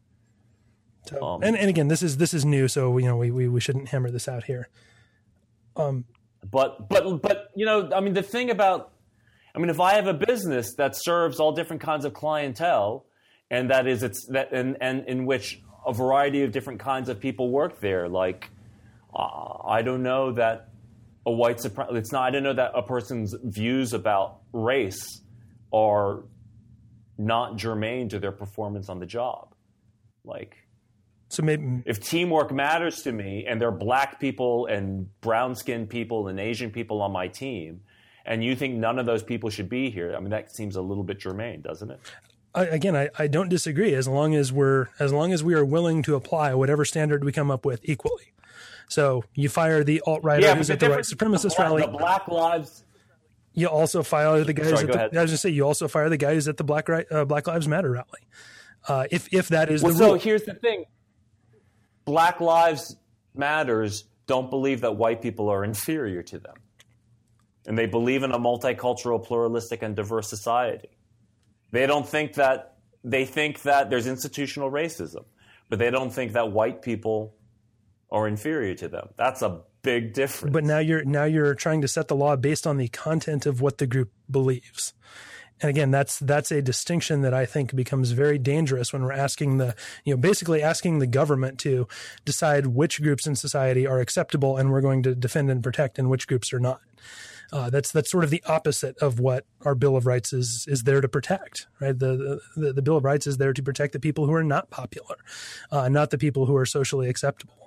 So, Um, and, and again, this is this is new, so you know we, we, we shouldn't hammer this out here. Um, But but but you know, I mean, the thing about, I mean, if I have a business that serves all different kinds of clientele, and that is it's that and and in which a variety of different kinds of people work there, like uh, I don't know that a white supremacist. It's not. I don't know that a person's views about race are not germane to their performance on the job, like. so maybe If teamwork matters to me and there are black people and brown-skinned people and Asian people on my team, and you think none of those people should be here, I mean, that seems a little bit germane, doesn't it? I, again, I, I don't disagree as long as we're as long as we are willing to apply whatever standard we come up with equally. So you fire the alt-righter Yeah, who's but at the white difference- supremacist the, rally. The Black Lives... You also fire the guys. Sorry, at go the, ahead. I was going to say you also fire the guys at the Black Ri- uh, Black Lives Matter rally. Uh, if if that is Well, the so rule. here's the thing. Black Lives Matters don't believe that white people are inferior to them. And they believe in a multicultural, pluralistic, and diverse society. They don't think that, they think that there's institutional racism, but they don't think that white people are inferior to them. That's a big difference. But now you're now you're trying to set the law based on the content of what the group believes. And again, that's that's a distinction that I think becomes very dangerous when we're asking the, you know, basically asking the government to decide which groups in society are acceptable and we're going to defend and protect and which groups are not. Uh, that's that's sort of the opposite of what our Bill of Rights is is there to protect, right? The the, the Bill of Rights is there to protect the people who are not popular, uh, not the people who are socially acceptable.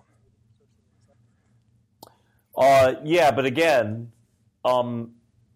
Uh, yeah, but again, um,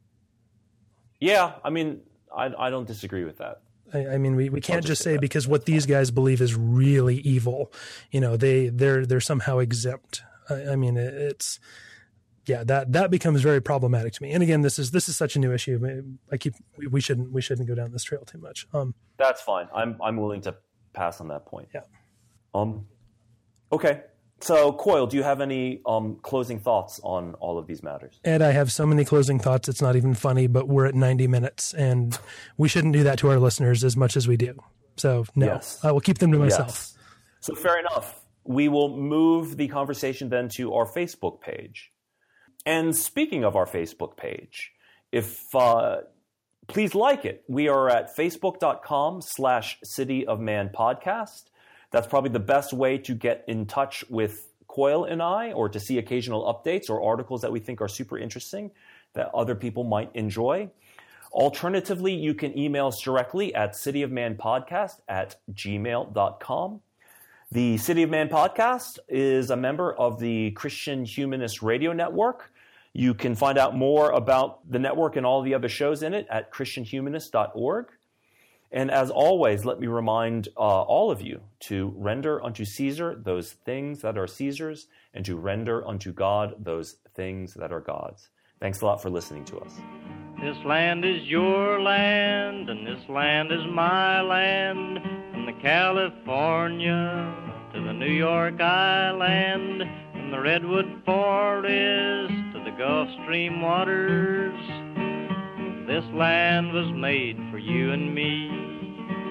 yeah, I mean, I, I don't disagree with that. I, I mean, we, we can't just just say say that. because what these guys believe is really evil, you know, they they're they're somehow exempt. I, I mean, it, it's yeah, that that becomes very problematic to me. And again, this is this is such a new issue. I keep we, we shouldn't we shouldn't go down this trail too much. Um, That's fine. I'm I'm willing to pass on that point. Yeah. Um. Okay. So, Coyle, do you have any um, closing thoughts on all of these matters? Ed, I have so many closing thoughts. It's not even funny, but we're at ninety minutes, and we shouldn't do that to our listeners as much as we do. So, no, Yes. I will keep them to myself. Yes. So, fair enough. We will move the conversation then to our Facebook page. And speaking of our Facebook page, if uh, please like it. We are at facebook.com slash City of Man podcast. That's probably the best way to get in touch with Coyle and I, or to see occasional updates or articles that we think are super interesting that other people might enjoy. Alternatively, you can email us directly at cityofmanpodcast at gmail dot com. The City of Man podcast is a member of the Christian Humanist Radio Network. You can find out more about the network and all the other shows in it at christian humanist dot org. And as always, let me remind uh, all of you to render unto Caesar those things that are Caesar's, and to render unto God those things that are God's. Thanks a lot for listening to us. This land is your land, and this land is my land, from the California to the New York Island, from the Redwood Forest to the Gulf Stream waters. This land was made for you and me.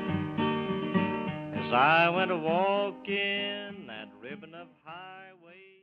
As I went a walking that ribbon of highway.